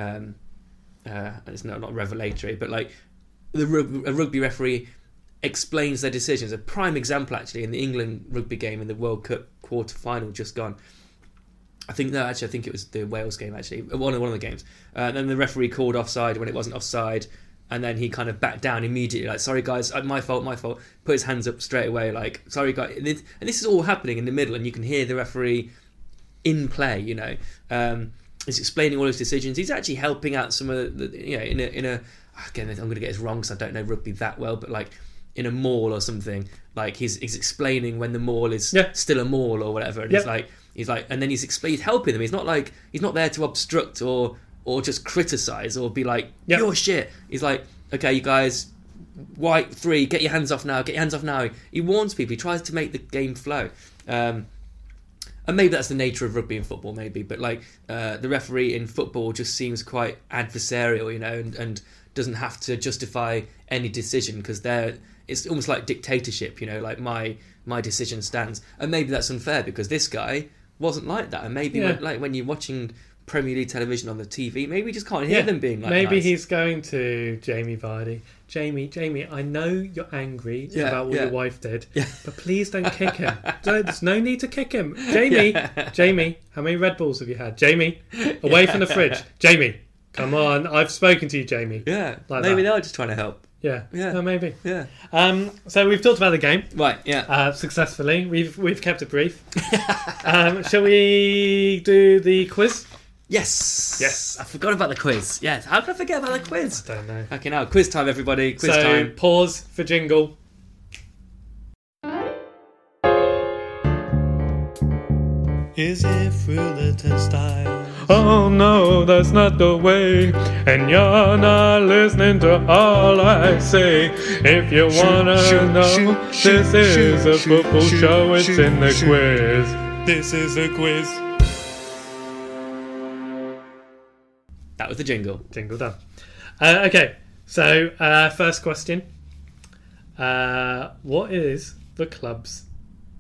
it's not revelatory, but like a rugby referee explains their decisions. A prime example actually in the England rugby game in the World Cup quarter-final just gone. I think it was the Wales game, actually. One of the games. And then the referee called offside when it wasn't offside. And then he kind of backed down immediately. Like, sorry, guys, my fault. Put his hands up straight away. Like, sorry, guys. And this is all happening in the middle. And you can hear the referee in play, He's explaining all his decisions. He's actually helping out some of the, again, I'm going to get this wrong because I don't know rugby that well. But, like, in a maul or something, like, he's explaining when the maul is still a maul or whatever. And He's like, and then he's helping them. He's not there to obstruct or just criticize or be like, you're shit. He's like, okay, you guys, white 3, get your hands off now. He warns people. He tries to make the game flow. And maybe that's the nature of rugby and football, maybe. But like the referee in football just seems quite adversarial, and doesn't have to justify any decision because it's almost like dictatorship, like my decision stands. And maybe that's unfair because this guy wasn't like that, and maybe when you're watching Premier League television on the TV, maybe you just can't hear them being like maybe nice. He's going to Jamie Vardy. Jamie, I know you're angry about what your wife did, but please don't kick him. There's no need to kick him. Jamie, how many Red Bulls have you had? Jamie, away from the fridge. Jamie, come on, I've spoken to you, Jamie. Maybe they're just trying to help. No, maybe. Yeah. So we've talked about the game, right? Yeah. Successfully. We've kept it brief. Shall we do the quiz? Yes. I forgot about the quiz. Yes. How could I forget about the quiz? I don't know. Okay, now quiz time, everybody. Quiz time. Pause for jingle. Is it through the turnstile? Oh no, that's not the way. And you're not listening to all I say. If you wanna know, this is a football show. It's in the quiz. This is a quiz. That was the jingle. Jingle done. Okay, so first question. What is the club's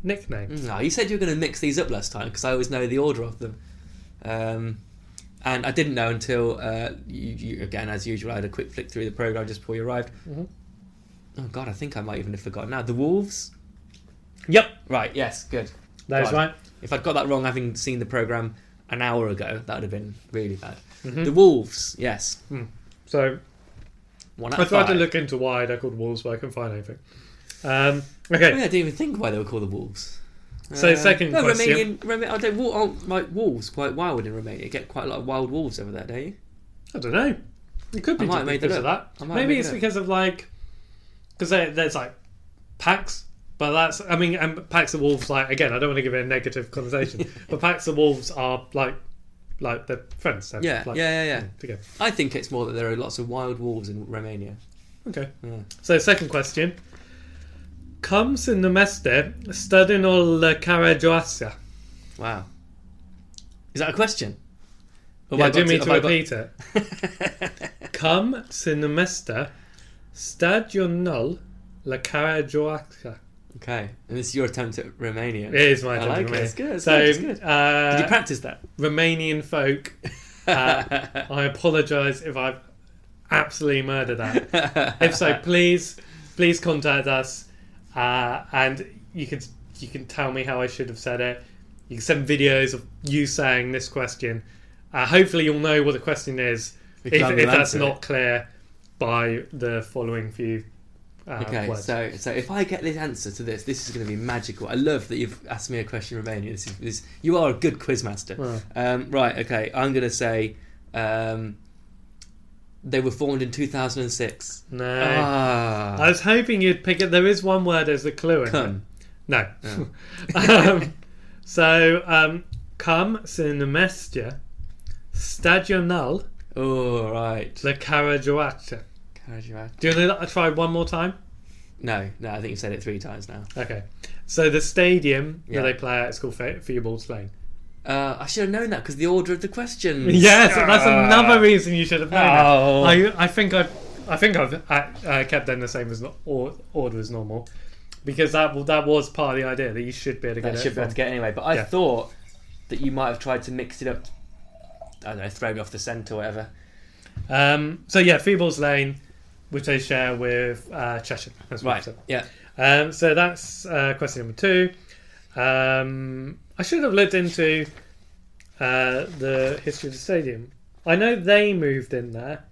nicknames. No, you said you were going to mix these up last time because I always know the order of them. And I didn't know until you again, as usual, I had a quick flick through the programme just before you arrived. Mm-hmm. Oh God, I think I might even have forgotten now. The Wolves? Yep. Right, yes, good. That is right. If I'd got that wrong having seen the programme an hour ago, that would have been really bad. Mm-hmm. The Wolves, yes. So, I tried to look into why they're called Wolves, but I couldn't find anything. Okay. I didn't even think why they were called the Wolves. So, second question. Aren't like wolves quite wild in Romania? You get quite a lot of wild wolves over there, don't you? I don't know. It could be because of that. Maybe it's because of because there's like packs, but that's and packs of wolves. Like again, I don't want to give it a negative connotation, but packs of wolves are like they're friends. They're yeah. Together. I think it's more that there are lots of wild wolves in Romania. Okay. Yeah. So second question. Cum syn numester stadionul Karajoasa. Wow. Is that a question? Do you mean to repeat it? Cum syn numester stadionul Karajoasa. Okay, and this is your attempt at Romanian. It is my attempt at Romanian. It's good. It's good. Did you practice that? Romanian folk. I apologise if I've absolutely murdered that. If so, please contact us. And you can tell me how I should have said it. You can send videos of you saying this question. Hopefully you'll know what the question is if that's not clear by the following few words. So if I get the answer to this is going to be magical. I love that you've asked me a question in Romanian. You are a good quizmaster. Oh. Right, okay, I'm going to say they were formed in 2006. No. I was hoping you'd pick it. There is one word as a clue in it. No. Oh. Cum syn numester stadionul Karajoasa. Do you want to try one more time? No, I think you've said it 3 times now. Okay. So the stadium that they play at is called Theobald's Lane. I should have known that because the order of the questions. Yes, that's another reason you should have known that. I think I've kept them the same as order as normal because that was part of the idea that you should be able to get it. Should be able to get anyway. But I thought that you might have tried to mix it up. I don't know, throw me off the scent or whatever. Theobald's Lane, which they share with Cheshire. That's right. Yeah. So that's question number 2. I should have looked into the history of the stadium. I know they moved in there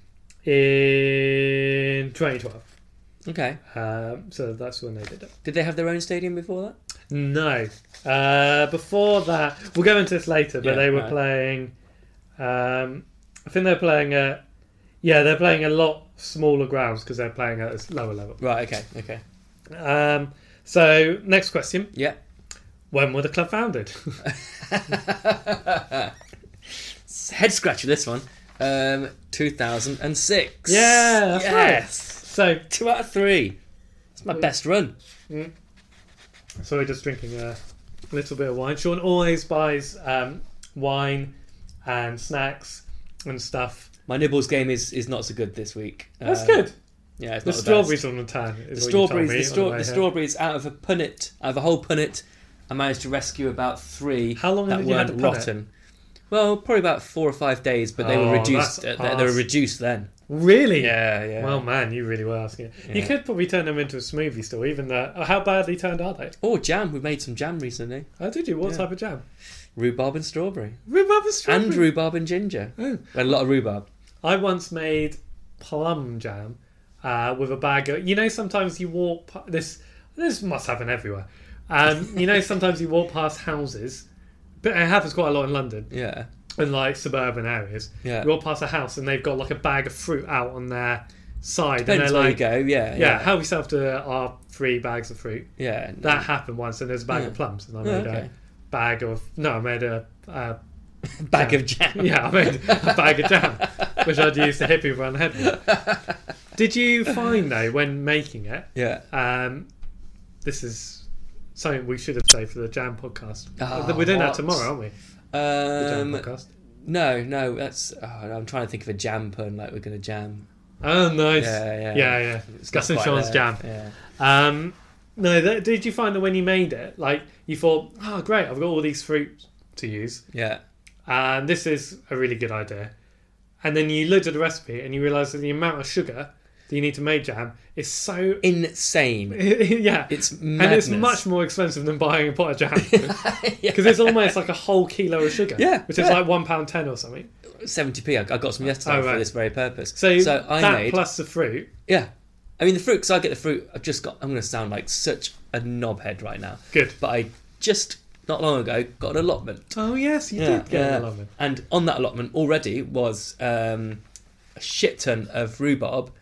in 2012. Okay. So that's when they did it. Did they have their own stadium before that? No. Before that, we'll go into this later, but they were playing... I think they're playing at... Yeah, they're playing a lot smaller grounds because they're playing at a lower level. Right, okay. So, next question. Yeah. When were the club founded? Head scratcher, this one. 2006. Yeah, that's right. So 2 out of 3. That's my best run. So we're just drinking a little bit of wine. Sean always buys wine and snacks and stuff. My Nibbles game is not so good this week. That's good. Yeah, it's the not strawberries on the tan. The strawberries out of a whole punnet. I managed to rescue about 3. How long that did you have to rotten? Well, probably about 4 or 5 days, but they were reduced. They were reduced then. Really? Yeah. Well, man, you really were asking it. Yeah. You could probably turn them into a smoothie still, even though... How badly turned are they? Oh, jam. We made some jam recently. Oh, did you? What type of jam? Rhubarb and strawberry. Rhubarb and strawberry? And rhubarb and ginger. Oh. A lot of rhubarb. I once made plum jam with a bag of... You know, sometimes you walk... This must happen everywhere. Sometimes you walk past houses, but it happens quite a lot in London. Yeah. In like suburban areas. Yeah. You walk past a house and they've got like a bag of fruit out on their side. Depends and they're where like, you go, yeah. Help yourself to our 3 bags of fruit. Yeah. That happened once, and there's a bag of plums, and I made a bag of... No, I made a... bag of jam. Yeah, I made a bag of jam, which I'd use to hit people around the head with. Did you find, though, when making it... Yeah. This is something we should have saved for the jam podcast. Oh, we're doing that tomorrow, aren't we? The jam podcast. No, that's... I'm trying to think of a jam pun, like we're going to jam. Oh, nice. Yeah. Gus and Sean's jam. Yeah. No, did you find that when you made it, like, you thought, oh, great, I've got all these fruits to use. Yeah. And this is a really good idea. And then you looked at the recipe and you realised that the amount of sugar that you need to make jam is so... insane. Yeah. It's madness. And it's much more expensive than buying a pot of jam. Because it's almost like a whole kilo of sugar. Yeah. Which is like £1.10 or something. 70p. I got some yesterday for this very purpose. So I that made... plus the fruit... Yeah. I mean, the fruit, because I get the fruit, I'm going to sound like such a knobhead right now. Good. But I just, not long ago, got an allotment. Oh, yes, you did get an allotment. And on that allotment already was a shit ton of rhubarb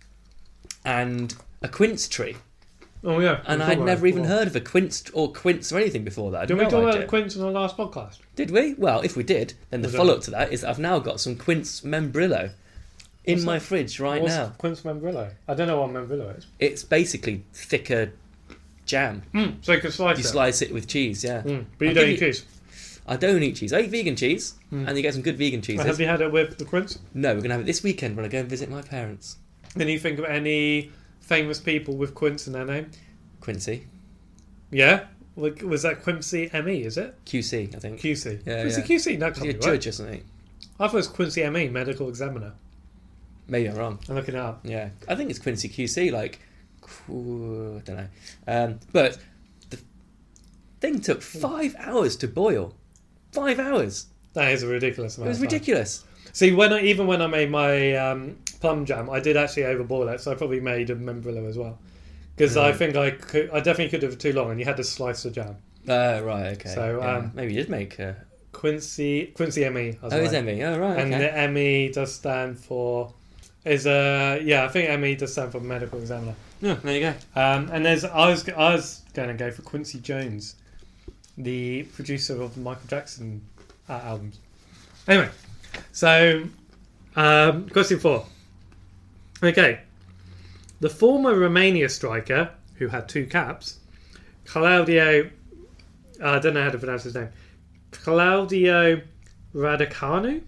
and a quince tree. Oh, yeah. And I'd never even heard of a quince or anything before that. Didn't we talk about quince in our last podcast? Did we? Well, if we did, then the follow-up to that is that I've now got some quince membrillo in my fridge right now. Quince membrillo? I don't know what membrillo is. It's basically thicker jam. So you can slice it? You slice it with cheese, yeah. But you don't eat cheese? I don't eat cheese. I eat vegan cheese, and you get some good vegan cheeses. Have you had it with the quince? No, we're going to have it this weekend when I go and visit my parents. Can you think of any famous people with quince in their name? Quincy. Yeah? Was that Quincy M.E., is it? QC, I think. QC. Yeah, Quincy QC? No, is he a judge or something? I thought it was Quincy M.E., medical examiner. Maybe I'm wrong. I'm looking it up. Yeah, I think it's Quincy QC, like, I don't know. But the thing took 5 hours to boil. 5 hours. That is a ridiculous amount. It was ridiculous. See, even when I made my plum jam, I did actually overboil it, so I probably made a membrillo as well. Because I think I definitely could have too long, and you had to slice the jam. Right, okay. So maybe you did make Quincy ME. It's ME. Oh, right. And okay. the ME does stand for I think ME does stand for medical examiner. Yeah, there you go. And I was going to go for Quincy Jones, the producer of the Michael Jackson albums. Anyway, so question 4. Okay, the former Romania striker who had 2 caps, Claudio, I don't know how to pronounce his name, Claudio Raducanu,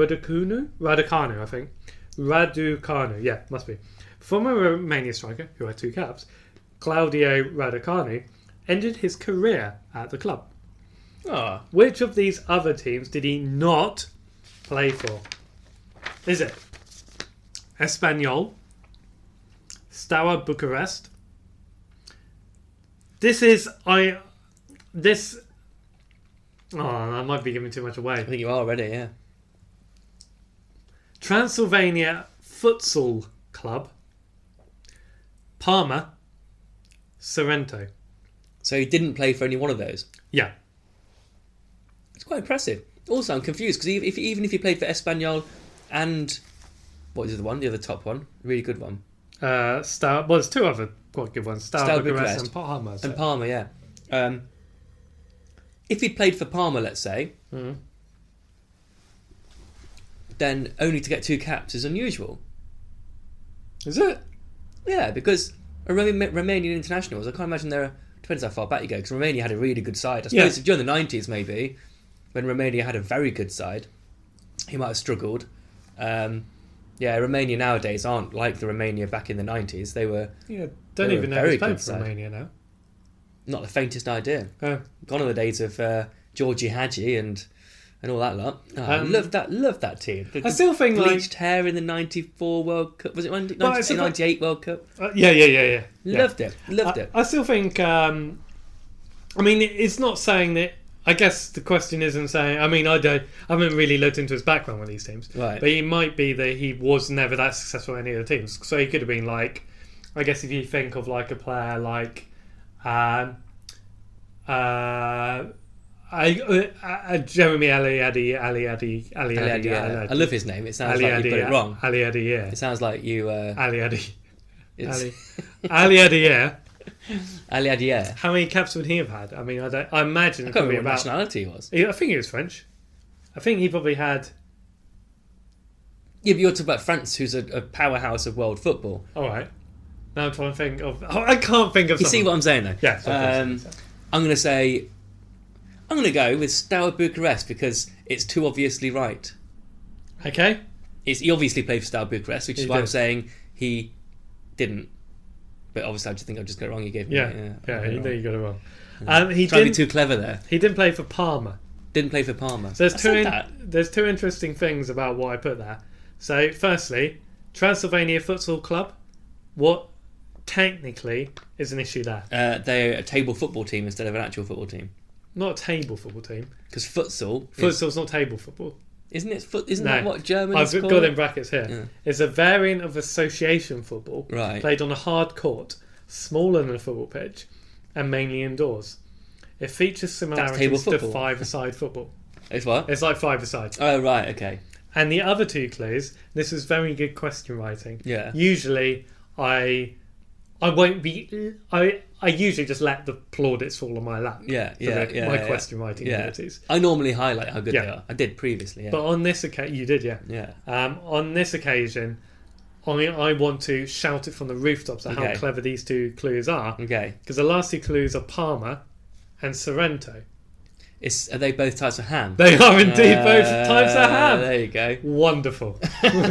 I think. Raducanu, yeah, must be. Former Romania striker, who had 2 caps, Claudio Raducanu, ended his career at the club. Oh. Which of these other teams did he not play for? Is it Espanyol, Steaua Bucharest? I might be giving too much away. I think you are already, yeah. Transylvania Futsal Club, Parma, Sorrento. So he didn't play for any one of those? Yeah. It's quite impressive. Also, I'm confused, because even if he played for Espanyol and... What is the other top one? Really good one. There's 2 other quite good ones. Steaua Bucharest and Parma. And Parma, yeah. If he'd played for Parma, let's say... then only to get 2 caps is unusual. Is it? Yeah, because Romanian internationals, I can't imagine depends how far back you go, because Romania had a really good side. I suppose during the 90s, maybe, when Romania had a very good side, he might have struggled. Romania nowadays aren't like the Romania back in the 90s. They were... Yeah, don't even know who's playing for Romania now. Not the faintest idea. Gone are the days of Georgie Hadji and all that lot. Love that team. I still think bleached hair in the 94 World Cup. Was it 98 World Cup? Yeah. Loved it. I still think. It's not saying that. I guess the question isn't saying. I haven't really looked into his background with these teams. Right. But it might be that he was never that successful in any of the teams. So he could have been like. I guess if you think of like a player like. Jeremy Ali. I love his name. It sounds like you put it wrong. Ali Adier. It sounds like you... Ali Adi. Ali Adier. Ali Adier. How many caps would he have had? I imagine... I can't remember what nationality he was. I think he was French. I think he probably had... Yeah, but you're talking about France, who's a powerhouse of world football. All right. Now I'm trying to think of... I can't think of You see what I'm saying, though? Yeah. I'm going to say... I'm going to go with Steaua Bucharest because it's too obviously right. Okay. He obviously played for Steaua Bucharest, which is why I'm saying he didn't. But obviously, I just think I just got it wrong. You gave me. Yeah, you know you got it wrong. He trying to be too clever there. He didn't play for Parma. Didn't play for Parma. So there's two interesting things about what I put there. So, firstly, Transylvania Futsal Club. What technically is an issue there? They're a table football team instead of an actual football team. Not a table football team. Because futsal's not table football. Isn't it? Isn't that what Germans I've call got it? in brackets here. Yeah. It's a variant of association football, played on a hard court, smaller than a football pitch, and mainly indoors. It features similarities to five-a-side football. It's what? It's like five-a-side. Oh, right, okay. And the other two clues, this is very good question writing. Yeah. Usually, I usually just let the plaudits fall on my lap. My question writing abilities. I normally highlight how good they are. I did previously. Yeah. But on this occasion, you did, yeah. On this occasion, I want to shout it from the rooftops at how clever these two clues are. Okay. Because the last two clues are Parma and Sorrento. Are they both types of ham? They are indeed both types of ham. There you go. Wonderful.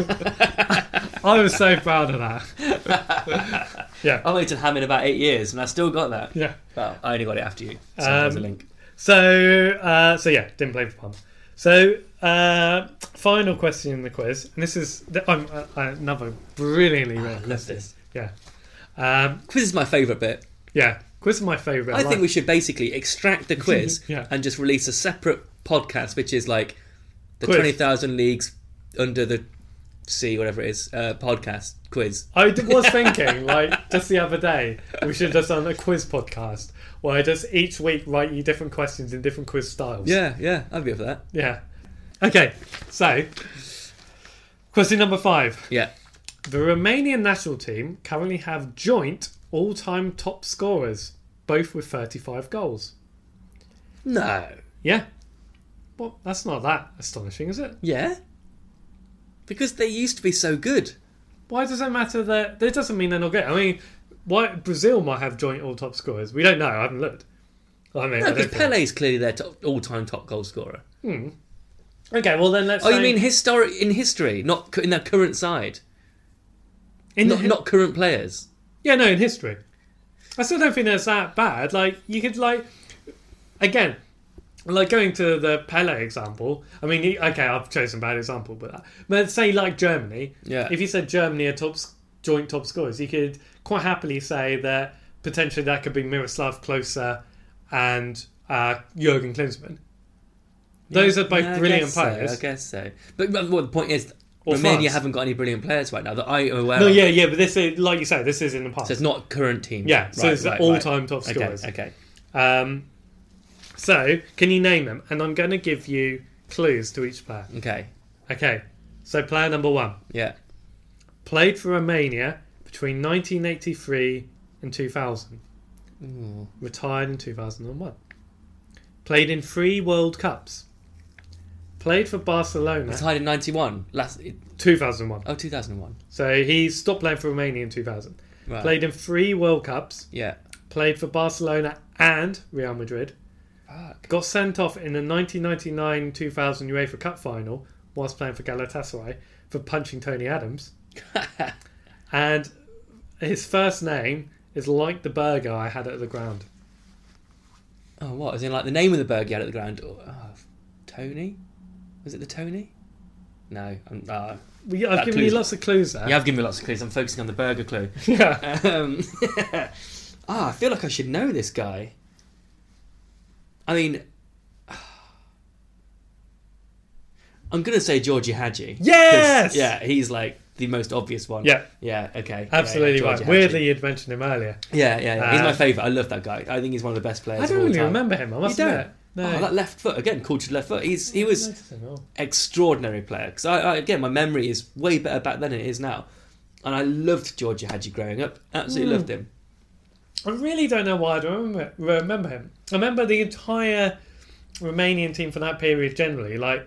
I was so proud of that. Yeah. I waited ham in about 8 years and I still got that. Yeah. Well, I only got it after you. So there's a link. So didn't play for Parma. So, final question in the quiz. And this is another brilliantly written I love this. Yeah. Quiz is my favourite bit. Yeah. Quiz is my favourite. I think we should basically extract the quiz and just release a separate podcast, which is like the 20,000 Leagues Under the Sea, whatever it is, podcast quiz. I was thinking, like, just the other day, we should have done a quiz podcast where I just each week write you different questions in different quiz styles. Yeah, I'd be up for that. Yeah. Okay, so, question number 5. Yeah. The Romanian national team currently have joint all-time top scorers, both with 35 goals. No. Yeah. Well, that's not that astonishing, is it? Yeah. Because they used to be so good. Why does it matter that... That doesn't mean they're not good. I mean, why Brazil might have joint all-top scorers. We don't know. I haven't looked. No, because Pele's clearly their all-time top goal scorer. Okay, well then let's say... you mean in history, not in their current side? Not current players? Yeah, no, in history. I still don't think that's that bad. Like, you could, like... Again... Like, going to the Pele example, I mean, I've chosen a bad example, but say, like, Germany. Yeah. If you said Germany are joint top scorers, you could quite happily say that potentially that could be Miroslav Klose and Jurgen Klinsmann. Those are both brilliant players. I guess so. But the point is, Romania haven't got any brilliant players right now that I am aware of. No, yeah, but this is, like you say, this is in the past. So it's not current team. Yeah, so it's all-time top scorers. Okay. So, can you name them? And I'm going to give you clues to each player. Okay. So, player number 1. Yeah. Played for Romania between 1983 and 2000. Retired in 2001. Played in 3 World Cups. Played for Barcelona. Retired in 91. 2001. Oh, 2001. So, he stopped playing for Romania in 2000. Right. Played in 3 World Cups. Yeah. Played for Barcelona and Real Madrid. Got sent off in the 1999-2000 UEFA Cup final whilst playing for Galatasaray for punching Tony Adams. And his first name is like the burger I had at the ground. Oh, what? As in like the name of the burger you had at the ground? Tony? Was it the Tony? No. I've given you lots of clues there. You have given me lots of clues. I'm focusing on the burger clue. Yeah. I feel like I should know this guy. I mean, I'm going to say Georgie Hadji. Yes! Yeah, he's like the most obvious one. Yeah. Yeah, okay. Absolutely right. Weirdly, you'd mentioned him earlier. Yeah. He's my favourite. I love that guy. I think he's one of the best players of all time. I don't really remember him, I must admit. No. That left foot, again, cultured left foot. He was extraordinary player. Because again, my memory is way better back then than it is now. And I loved Georgie Hadji growing up. Absolutely loved him. I really don't know why I don't remember him. I remember the entire Romanian team for that period generally. I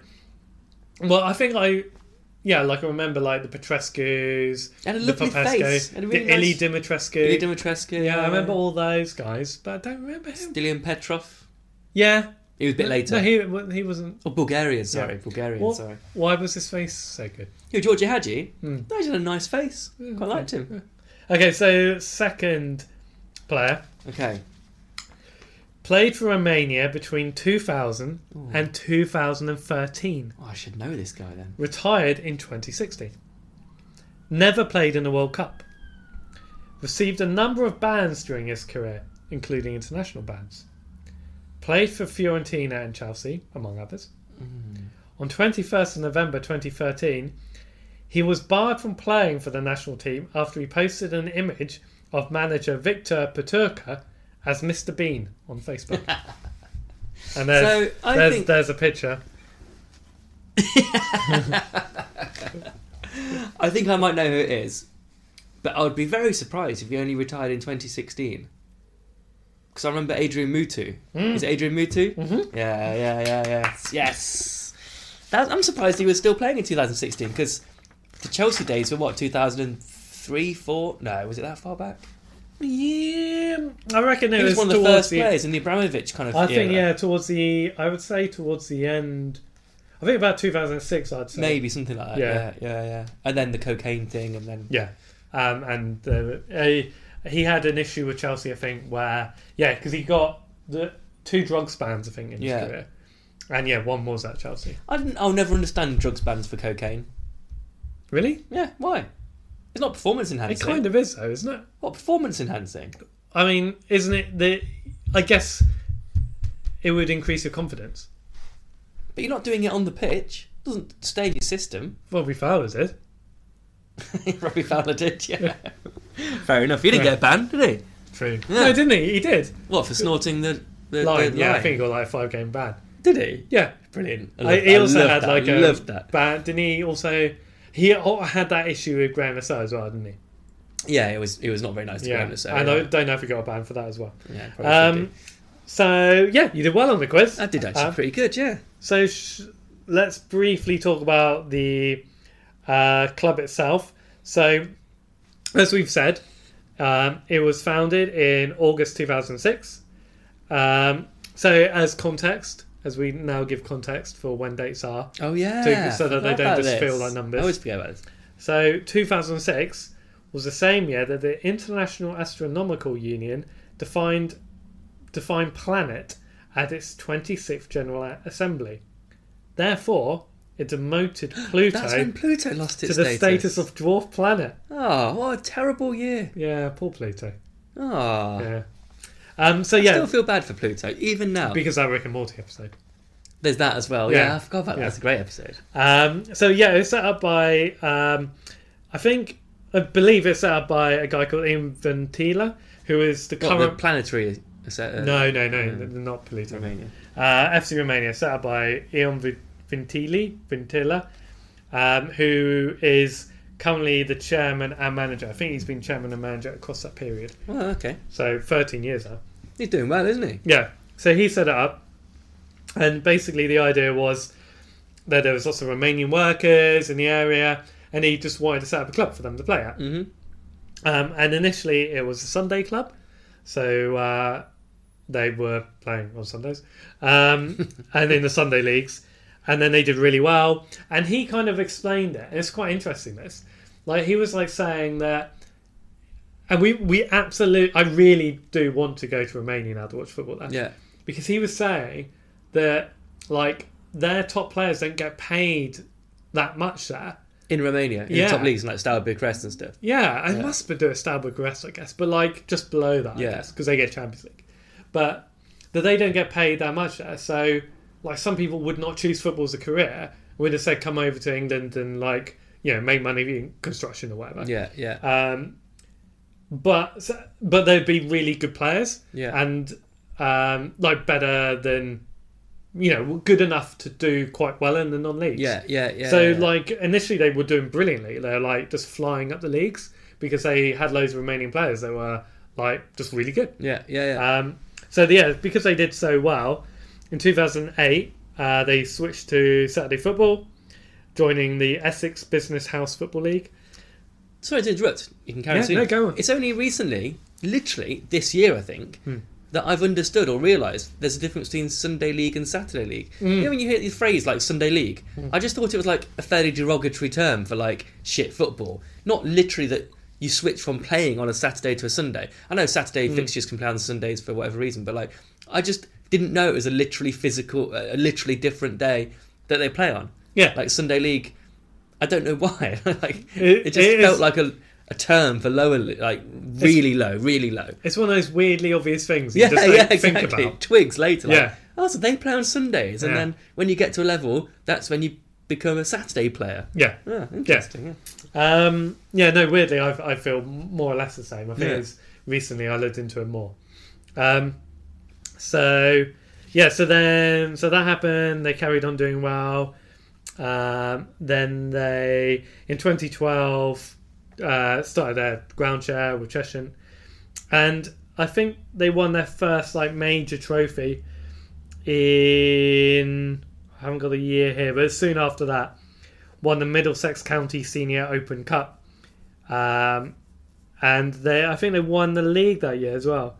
remember like the Petrescus, and a lovely the Popescu, face. the Ili Dimitrescu. Yeah, I remember all those guys, but I don't remember him. Stilian Petrov. Yeah. He was a bit later. No, he wasn't. Oh, Bulgarian, sorry. Why was his face so good? Georgie Hadji? No, he's had a nice face. Quite liked him. Okay, so second player. Okay. Played for Romania between 2000 and 2013. Oh, I should know this guy then. Retired in 2016. Never played in a World Cup. Received a number of bans during his career, including international bans. Played for Fiorentina and Chelsea, among others. On 21st of November 2013, he was barred from playing for the national team after he posted an image of manager Victor Peterka as Mr. Bean on Facebook. And there's a picture. I think I might know who it is, but I would be very surprised if he only retired in 2016. Because I remember Adrian Mutu. Is it Adrian Mutu? Mm-hmm. Yeah. Yes. I'm surprised he was still playing in 2016, because the Chelsea days were what, 2003, 4? No, was it that far back? Yeah, I reckon he was one of the first players in the Abramovich kind of era. I think, yeah, towards the end. I think about 2006, I'd say. Maybe, something like that. Yeah. And then the cocaine thing, and then... Yeah. He had an issue with Chelsea, I think, where... Yeah, because he got the 2 drugs bans, I think, in his career. And, yeah, one was at Chelsea. I'll never understand drugs bans for cocaine. Really? Yeah, why? It's not performance enhancing. It kind of is, though, isn't it? What, performance enhancing? I mean, isn't it I guess it would increase your confidence. But you're not doing it on the pitch. It doesn't stay in your system. Robbie Fowler did. Robbie Fowler did, yeah. Fair enough. He didn't get banned, did he? True. Yeah. No, didn't he? He did. What, for snorting the line? Yeah, line? I think he got like a 5-game ban. Did he? Yeah. Brilliant. He also had like a ban. Didn't he also... He had that issue with Graham Lassell as well, didn't he? Yeah, it was not very nice to Graham Lassell. And I don't know if he got a ban for that as well. Yeah, probably so, yeah, you did well on the quiz. I did actually pretty good, yeah. So let's briefly talk about the club itself. So, as we've said, it was founded in August 2006. So, as context... As we now give context for when dates are. Oh, yeah. So that they don't just feel like numbers. I always forget about this. So 2006 was the same year that the International Astronomical Union defined planet at its 26th General Assembly. Therefore, it demoted Pluto, that's when Pluto lost its to the status of dwarf planet. Oh, what a terrible year. Yeah, poor Pluto. Oh. Yeah. I still feel bad for Pluto, even now. Because that Rick and Morty episode. There's that as well. Yeah, I forgot about that. That's a great episode. So yeah, it's set up by I believe it's set up by a guy called Ian Ventila, who is the current the planetary. No, not Pluto. Romania. FC Romania, set up by Ian Ventila, who is currently the chairman and manager. I think he's been chairman and manager across that period. Oh, okay. So 13 years now. He's doing well, isn't he? Yeah. So he set it up, and basically the idea was that there was lots of Romanian workers in the area, and he just wanted to set up a club for them to play at. Mm-hmm. And initially it was a Sunday club, so they were playing on Sundays, and in the Sunday leagues, and then they did really well. And he kind of explained it, and it's quite interesting. This, like, he was like saying that, and we absolutely, I really do want to go to Romania now to watch football there. Yeah, because he was saying that like their top players don't get paid that much there. In Romania, in the top leagues, like Steaua Bucharest and stuff. Yeah, I must do a Steaua Bucharest, I guess, but like just below that, I guess, because they get Champions League. But that they don't get paid that much there, so like some people would not choose football as a career, would have said come over to England and like, you know, make money in construction or whatever. Yeah. But they'd be really good players, and like better than, you know, good enough to do quite well in the non-leagues. Yeah. So like initially they were doing brilliantly. They're like just flying up the leagues because they had loads of Romanian players that were like just really good. Yeah. So because they did so well, in 2008 they switched to Saturday football, joining the Essex Business House Football League. Sorry to interrupt. You can carry on. No, go on. It's only recently, literally this year, I think, that I've understood or realised there's a difference between Sunday League and Saturday League. You know, when you hear the phrase like Sunday League, I just thought it was like a fairly derogatory term for like shit football. Not literally that you switch from playing on a Saturday to a Sunday. I know Saturday fixtures can play on Sundays for whatever reason, but like I just didn't know it was a literally different day that they play on. Yeah, like Sunday League. I don't know why. Like it just felt like a term for lower, like really low. It's one of those weirdly obvious things. You just exactly. Think about. Twigs later. Like, yeah. Oh, so they play on Sundays, and then when you get to a level, that's when you become a Saturday player. Yeah. Interesting. No, weirdly, I feel more or less the same. I think it's recently I looked into it more. So that happened. They carried on doing well. Then they, in 2012, started their ground share with Cheshire, and I think they won their first like major trophy in, I haven't got the year here, but soon after that, won the Middlesex County Senior Open Cup, and I think they won the league that year as well.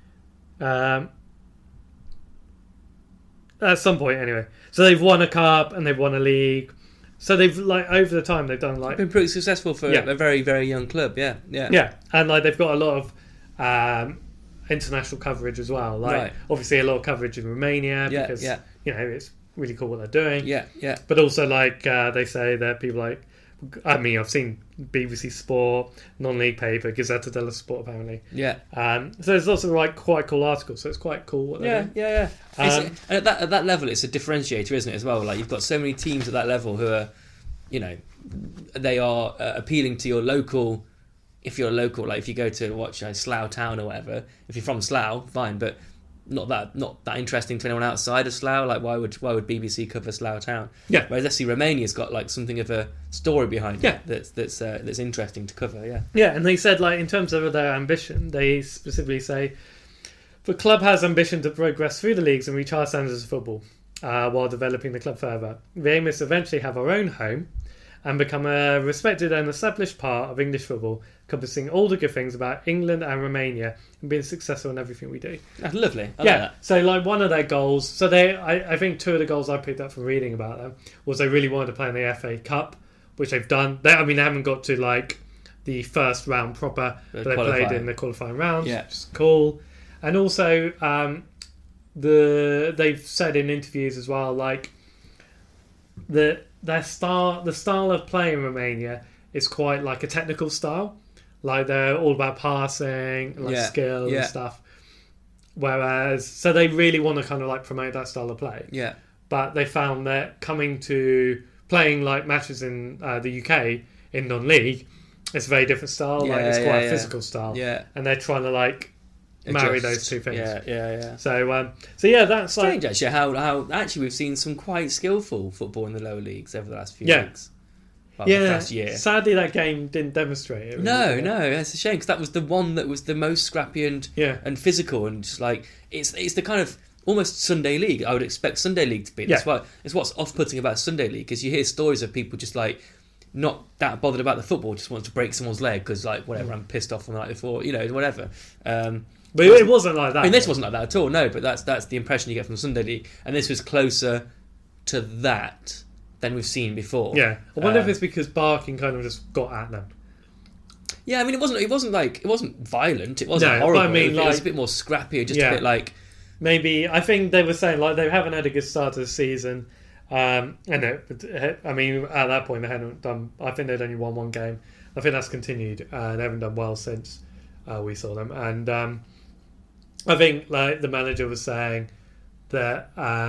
At some point, anyway. So they've won a cup and they've won a league. So they've like over the time they've done like been pretty successful for a very, very young club. Yeah, and like they've got a lot of international coverage as well. Like obviously a lot of coverage in Romania because you know it's really cool what they're doing. Yeah. But also like they say that people like, I mean, I've seen BBC Sport, non-league paper, Gazzetta dello Sport apparently. Yeah. So there's lots of like quite cool articles. So it's quite cool what they're doing. Yeah. And at that level, it's a differentiator, isn't it? As well, like you've got so many teams at that level who are, you know, they are appealing to your local. If you're a local, like if you go to watch Slough Town or whatever, if you're from Slough, fine, but not that interesting to anyone outside of Slough. Like why would BBC cover Slough Town? Yeah. Whereas let's see, Romania's got like something of a story behind it that's interesting to cover. Yeah. Yeah, and they said like in terms of their ambition, they specifically say the club has ambition to progress through the leagues and reach higher standards of football while developing the club further. The aim is to eventually have our own home and become a respected and established part of English football, encompassing all the good things about England and Romania and being successful in everything we do. That's lovely. I like that. So like one of their goals, so I think two of the goals I picked up from reading about them was they really wanted to play in the FA Cup, which they've done. They haven't got to like the first round proper, but they played in the qualifying rounds, which is cool. And also they've said in interviews as well, like the style of play in Romania is quite like a technical style. Like they're all about passing, like skill and stuff. Whereas, so they really want to kind of like promote that style of play. Yeah. But they found that coming to playing like matches in the UK in non-league, it's a very different style. Like it's quite a physical style. Yeah. And they're trying to like marry those two things. Yeah. So that's strange like, actually how actually we've seen some quite skillful football in the lower leagues over the last few weeks. Well, the last year. Sadly, that game didn't demonstrate it. No, it's a shame because that was the one that was the most scrappy and physical and just like it's the kind of almost Sunday League. I would expect Sunday League to be. That's why it's what's off-putting about Sunday League because you hear stories of people just like not that bothered about the football, just wants to break someone's leg because like whatever, I'm pissed off on the night before, you know, whatever. But it wasn't like that. I mean, this wasn't like that at all. No, but that's the impression you get from Sunday League, and this was closer to that than we've seen before. Yeah, I wonder if it's because Barking kind of just got at them. Yeah, I mean, it wasn't violent. It wasn't horrible. But I mean, it was a bit more scrappy, just a bit like. Maybe I think they were saying like they haven't had a good start to the season. I know, but, I mean, at that point they hadn't done. I think they'd only won one game. I think that's continued, and they haven't done well since we saw them. And I think like the manager was saying that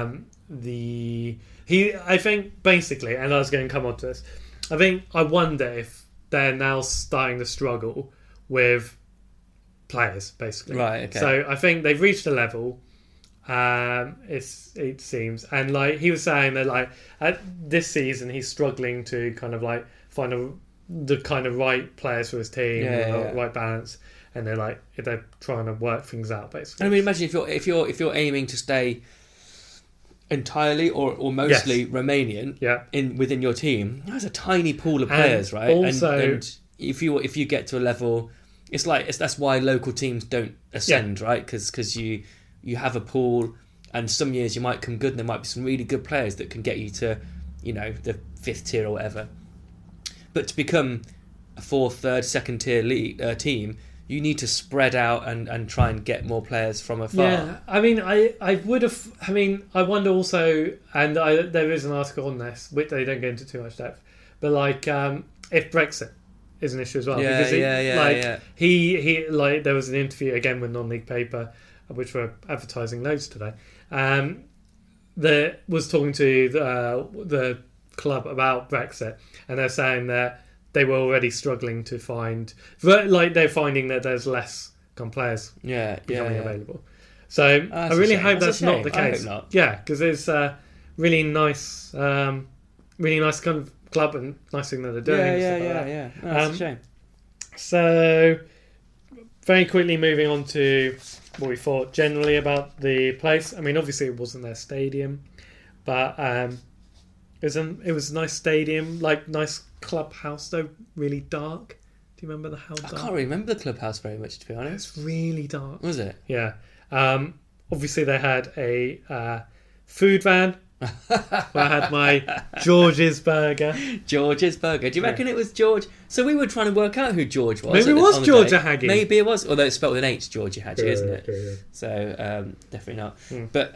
I think basically, and I was going to come on to this, I wonder if they're now starting to struggle with players, basically. Right, okay. So I think they've reached a level, it seems, and like he was saying that like this season he's struggling to kind of like find the kind of right players for his team, right balance, and they're trying to work things out, basically. I mean, imagine if you're aiming to stay entirely or mostly Romanian within your team, that's a tiny pool of players, right? Also, and if you get to a level, that's why local teams don't ascend, right? Because you have a pool, and some years you might come good, and there might be some really good players that can get you to, you know, the 5th tier or whatever. But to become a fourth, third, second tier league team, you need to spread out and try and get more players from afar. Yeah, I mean, I would have. I mean, I wonder also, and there is an article on this, which they don't go into too much depth, but like if Brexit is an issue as well. Yeah, because he like there was an interview again with non-league paper, which we're advertising loads today. That was talking to the club about Brexit, and they're saying that they were already struggling to find, like they're finding that there's less players becoming available. So I really hope that's not the case. I hope not. Yeah, because it's really nice kind of club and nice thing that they're doing. Yeah. No, that's a shame. So very quickly moving on to what we thought generally about the place. I mean, obviously it wasn't their stadium, but it was a nice stadium, like nice clubhouse though, really dark. Do you remember the house? I can't remember the clubhouse very much, to be honest. It's really dark. Was it? Yeah. Obviously they had a food van where I had my George's Burger. George's Burger. Do you reckon it was George? So we were trying to work out who George was. Maybe it was Georgia Haggy. Maybe it was, although it's spelled with an H, Georgia Haggy, isn't it? Yeah. So definitely not. But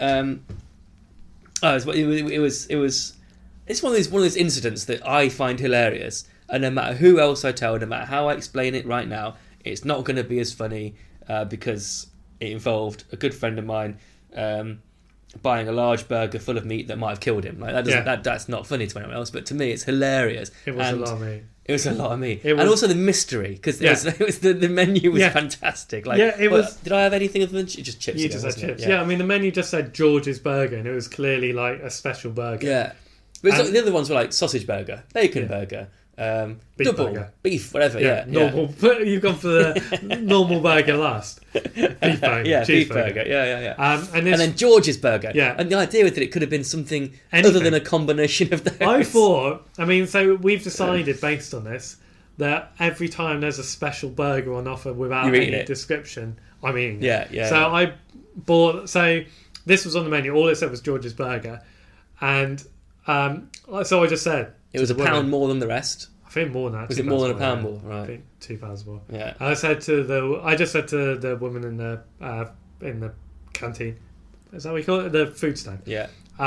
it's one of those incidents that I find hilarious, and no matter who else I tell, no matter how I explain it right now, it's not going to be as funny because it involved a good friend of mine buying a large burger full of meat that might have killed him. Like that's not funny to anyone else, but to me it's hilarious. It was a lot of meat. It was a lot of meat, and also the mystery, because the menu was fantastic. Like, did I have anything other than just chips? You again, just had chips. It? Yeah, I mean the menu just said George's Burger, and it was clearly like a special burger. Yeah, but the other ones were like sausage burger, bacon burger. Beef double burger. Beef, whatever. Normal. But you've gone for the normal burger last. Beef burger, beef burger. Yeah. And then George's Burger. Yeah. And the idea was that it could have been something other than a combination of those. I thought. I mean, so we've decided based on this that every time there's a special burger on offer without any description, I'm eating it. Yeah. So I bought. So this was on the menu. All it said was George's Burger, and so I just said. It was £1 more than the rest. I think more than that. Was it more than £1 more? Right. I think £2 more. Yeah. I just said to the woman in the canteen. Is that what you call it? The food stand. Yeah.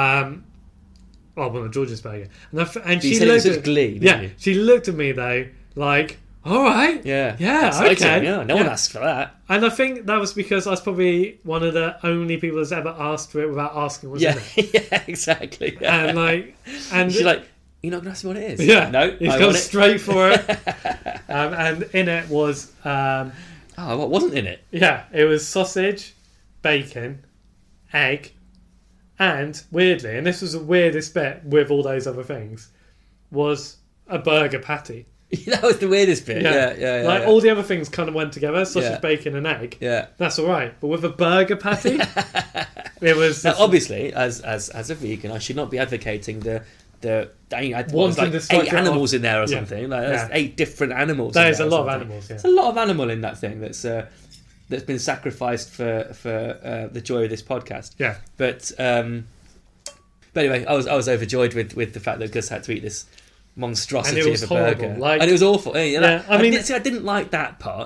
George's Burger. And she looked looked at glee. Yeah. She looked at me though, like, all right. Yeah. Yeah. Okay. Yeah. No one asked for that. And I think that was because I was probably one of the only people that's ever asked for it without asking what's in it. Yeah. Exactly. Yeah. And she's like, you're not going to ask me what it is? Yeah. No, he's gone straight for it. And in it was... what wasn't in it? Yeah, it was sausage, bacon, egg, and weirdly, and this was the weirdest bit with all those other things, was a burger patty. That was the weirdest bit. Yeah. Like all the other things kind of went together, sausage, bacon, and egg. Yeah. That's all right. But with a burger patty, it was... Now, obviously, as a vegan, I should not be advocating the like 8 animals in there or something. Like there's 8 different animals. There's a lot of animals. Yeah. There's a lot of animal in that thing that's been sacrificed for the joy of this podcast. Yeah. But anyway, I was overjoyed with the fact that Gus had to eat this monstrosity of a burger, and it was awful. I didn't like that part.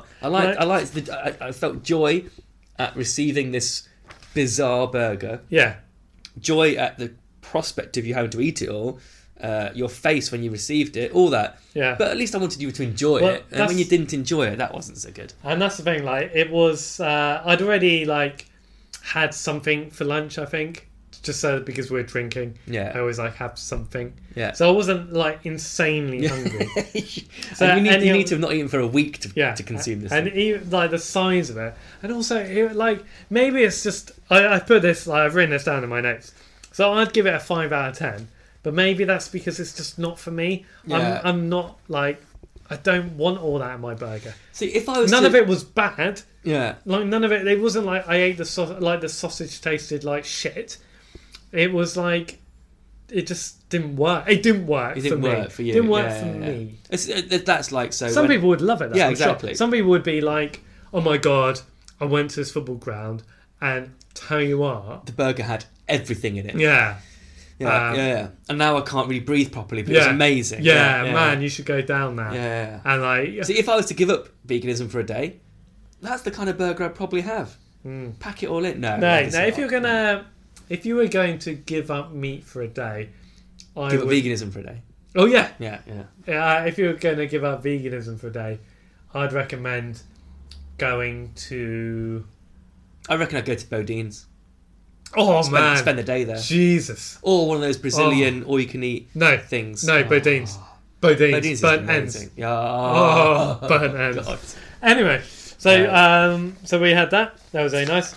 I felt joy at receiving this bizarre burger. Yeah. Joy at the prospect of you having to eat it all, your face when you received it, all that. Yeah. But at least I wanted you to enjoy it, and when you didn't enjoy it, that wasn't so good. And that's the thing. Like it was, I'd already had something for lunch. I think just so because we're drinking. Yeah. I always have something. Yeah. So I wasn't insanely hungry. So and you need to have not eaten for a week to consume this. And even the size of it, and also maybe it's just I put this I've written this down in my notes. So I'd give it a 5 out of 10, but maybe that's because it's just not for me. Yeah. I'm not I don't want all that in my burger. See, if I was none of it was bad. Yeah, none of it. It wasn't like I ate the sausage tasted like shit. It was it just didn't work. It didn't work. It didn't work for you. It didn't work for me. That's like so. Some people would love it. Yeah, exactly. Some people would be like, "Oh my god, I went to this football ground and tell you what, the burger had everything in it." Yeah. Yeah. And now I can't really breathe properly, but it's amazing. Yeah, man, you should go down there. Yeah. And like, see, if I was to give up veganism for a day, that's the kind of burger I'd probably have. Pack it all in. No. If you were going to give up meat for a day, give up veganism for a day. Oh yeah. Yeah. If you were going to give up veganism for a day, I'd recommend going to. I reckon I'd go to Bodean's. Oh, spend the day there. Jesus. Or one of those Brazilian all-you-can-eat things. No, Bodean's. Bodean's. Burnt ends. Yeah. Burnt ends. God. Anyway, so we had that. That was very nice.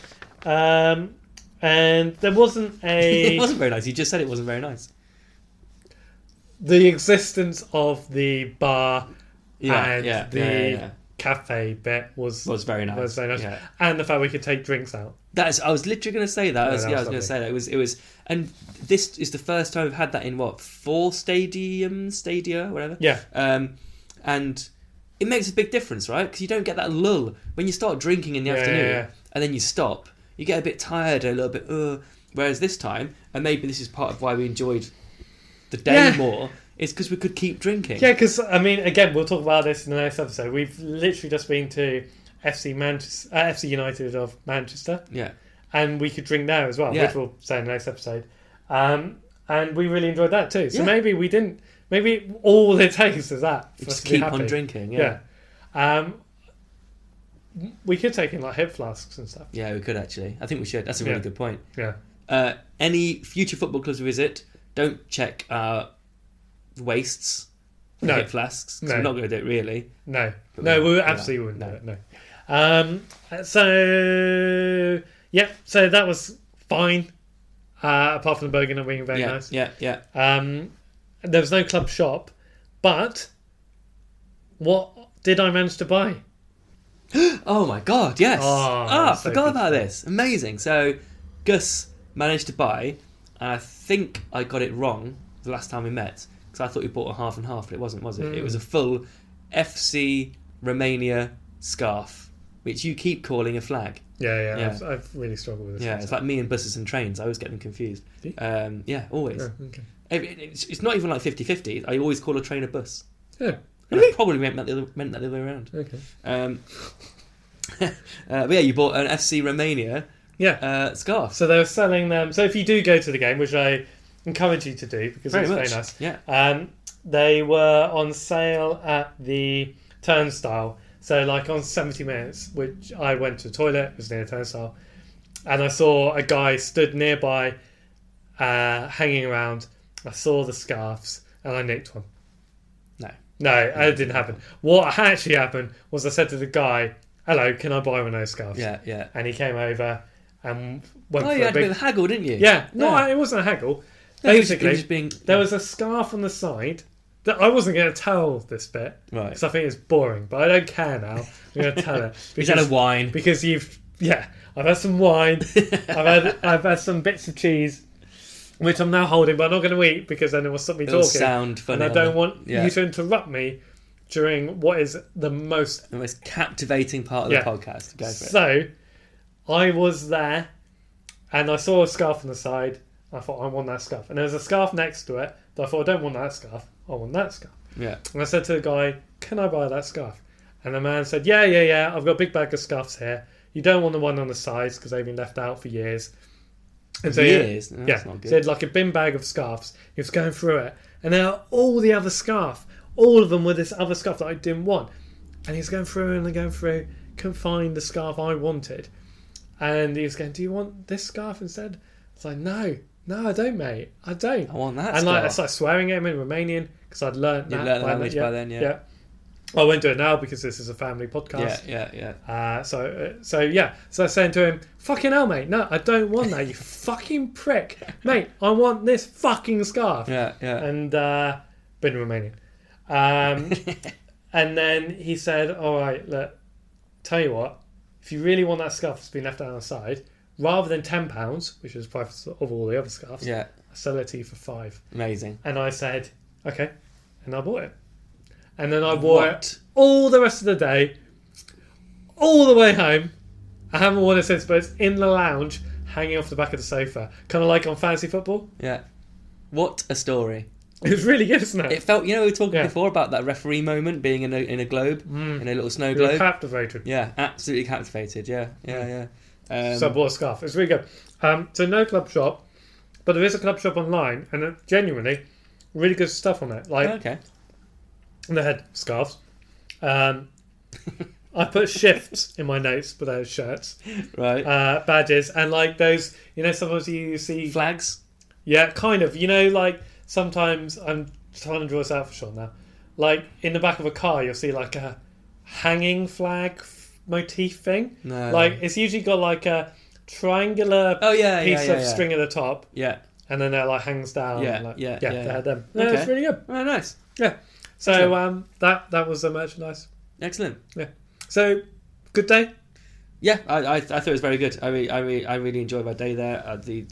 And there wasn't a... It wasn't very nice. You just said it wasn't very nice. The existence of the bar and the cafe bit was very nice. Was very nice. Yeah. And the fact we could take drinks out. I was literally going to say that. I was going to say that. It was, and this is the first time we've had that in 4 stadia, whatever. Yeah. And it makes a big difference, right? Because you don't get that lull when you start drinking in the afternoon, and then you stop. You get a bit tired, a little bit. Whereas this time, and maybe this is part of why we enjoyed the day more. It's because we could keep drinking. Yeah, because, I mean, again, we'll talk about this in the next episode. We've literally just been to FC United of Manchester. Yeah. And we could drink there as well, which we'll say in the next episode. And we really enjoyed that too. So maybe all it takes is that. Just keep on drinking, we could take in like hip flasks and stuff. Yeah, we could actually. I think we should. That's a really good point. Yeah. Any future football clubs we visit, don't check our wastes, hip flasks. No. We're not going to do it really. No, we absolutely wouldn't do it. No. So that was fine. Apart from the burger not being very nice. Yeah. There was no club shop, but what did I manage to buy? Oh my god, yes. I forgot about this. Amazing. So Gus managed to buy, and I think I got it wrong the last time we met, because I thought you bought a half and half, but it wasn't, was it? It was a full FC Romania scarf, which you keep calling a flag. Yeah. I've really struggled with this. Yeah, it's like me and buses and trains. I always get them confused. Yeah, always. Oh, okay. It's not even like 50-50. I always call a train a bus. Yeah. Really? I probably meant that the other way around. Okay. But yeah, you bought an FC Romania scarf. So they were selling them. So if you do go to the game, which I encourage you to do because it's very nice. Yeah. They were on sale at the Turnstile. So like on 70 Minutes, which I went to the toilet, it was near the Turnstile, and I saw a guy stood nearby, hanging around. I saw the scarves and I nicked one. No, it didn't happen. What actually happened was I said to the guy, "Hello, can I buy one of those scarves?" Yeah. And he came over and went for you had a bit of a haggle, didn't you? Yeah. No, it wasn't a haggle. Basically, there was a scarf on the side that I wasn't going to tell this bit, right? Because I think it's boring, but I don't care now. I'm going to tell it. Because, you had a wine. Because I've had some wine. I've had some bits of cheese, which I'm now holding, but I'm not going to eat because then it will stop me talking. Sound funny. And I don't want you to interrupt me during what is the most captivating part of the podcast. Go for it. So, I was there, and I saw a scarf on the side. I thought, I want that scarf. And there was a scarf next to it, but I thought, I don't want that scarf. I want that scarf. Yeah. And I said to the guy, can I buy that scarf? And the man said, yeah. I've got a big bag of scarves here. You don't want the one on the sides because they've been left out for years. And so years? No, that's not good. So he had like a bin bag of scarves. He was going through it. And there are all the other scarf. All of them were this other scarf that I didn't want. And he was going through and going through. Couldn't find the scarf I wanted. And he was going, do you want this scarf instead? I was like, no, I don't, mate. I don't. I want that and scarf. I started swearing at him in Romanian because I'd learnt that. You'd learnt the language by then, yeah. I won't do it now because this is a family podcast. Yeah. So I was saying to him, fucking hell, mate. No, I don't want that, you fucking prick. Mate, I want this fucking scarf. Yeah. And been Romanian. And then he said, all right, look, tell you what, if you really want that scarf that's been left out on the side, rather than £10, which was the price of all the other scarves, I sell it to you for £5. Amazing. And I said, okay. And I bought it. And then I wore it all the rest of the day, all the way home. I haven't worn it since, but it's in the lounge, hanging off the back of the sofa. Kind of like on fantasy football. Yeah. What a story. It was really good, isn't it? It felt, we were talking before about that referee moment being in a globe, in a little snow globe. Captivated. Yeah, absolutely captivated. Yeah. So I bought a scarf. It's really good. So no club shop, but there is a club shop online, and genuinely, really good stuff on it. Like, okay. And they had scarves. I put shifts in my notes for those shirts. Right. Badges, and like those, sometimes you see flags. Yeah, kind of. Like sometimes I'm trying to draw this out for Sean now. Like in the back of a car, you'll see like a hanging flag motif thing. No. Like it's usually got like a triangular piece of string at the top. Yeah. And then it like hangs down. Yeah. And, like, yeah. They had them. Okay. It's really good. Oh, nice. Yeah. So that was the merchandise. Excellent. Yeah. So good day. Yeah, I thought it was very good. I really enjoyed my day there.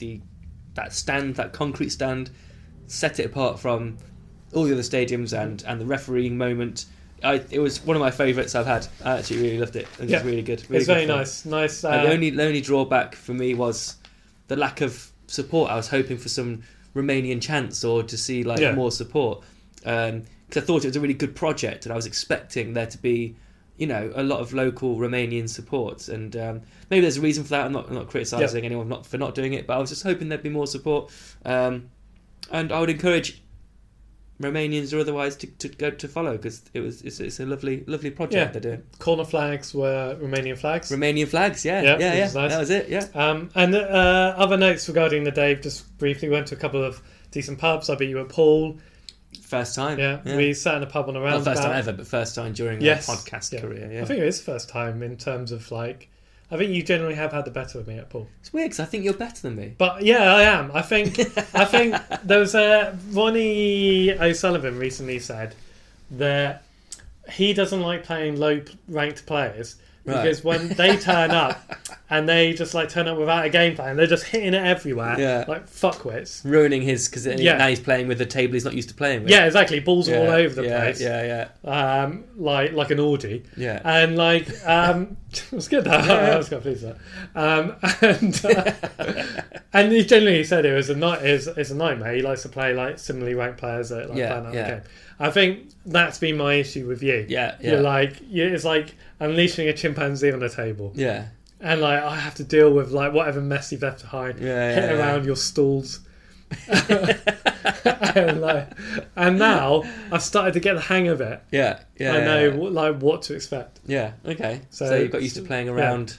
That concrete stand, set it apart from all the other stadiums and the refereeing moment. It was one of my favourites I've had. I actually really loved it. It was really good. Really it's good very fun. nice. The only drawback for me was the lack of support. I was hoping for some Romanian chants or to see more support because I thought it was a really good project and I was expecting there to be a lot of local Romanian support, and maybe there's a reason for that. I'm not criticising anyone for not doing it, but I was just hoping there'd be more support, and I would encourage Romanians or otherwise to go to follow because it's a lovely project they're doing. Corner flags were Romanian flags. Yeah. Nice. That was it. Yeah. And other notes regarding the day. Just briefly, went to a couple of decent pubs. I beat you at Paul. First time. Yeah. We sat in a pub on a roundabout. Not first time ever, but first time during our podcast career. Yeah. I think it is first time in terms of like. I think you generally have had the better of me at Paul. It's weird because I think you're better than me. But yeah, I am. I think there was Ronnie O'Sullivan recently said that he doesn't like playing low ranked players because when they turn up and they just like turn up without a game plan, they're just hitting it everywhere, like fuckwits, ruining his because now he's playing with the table he's not used to playing with. Yeah, exactly. Balls all over the place. Yeah. Like an orgy. Yeah. And like it was good. I was quite pleased with that. And he generally said it was it's a nightmare. He likes to play like similarly ranked players that plan out the game. I think that's been my issue with you. Yeah. It's like unleashing a chimpanzee on the table. Yeah. And like I have to deal with like whatever mess you've left behind, hit around your stools. and now I've started to get the hang of it. Yeah. I know like what to expect. Yeah. Okay. So you got used to playing around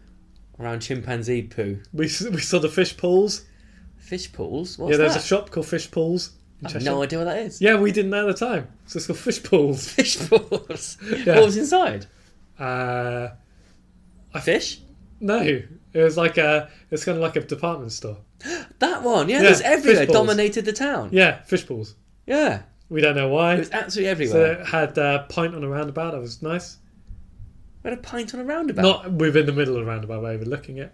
chimpanzee poo. We saw the fish pools. Fish pools? What's there's that? a shop called Fish Pools. I have no idea what that is. Yeah, we didn't know at the time. So it's called Fish Pools. Fish pools. Yeah. What was inside? A fish? No, it was it's kind of like a department store. That one, there's everywhere. Dominated the town. Yeah, Fish Pools. Yeah. We don't know why. It was absolutely everywhere. So it had a pint on a roundabout. That was nice. We had a pint on a roundabout? Not within the middle of the roundabout, but overlooking it.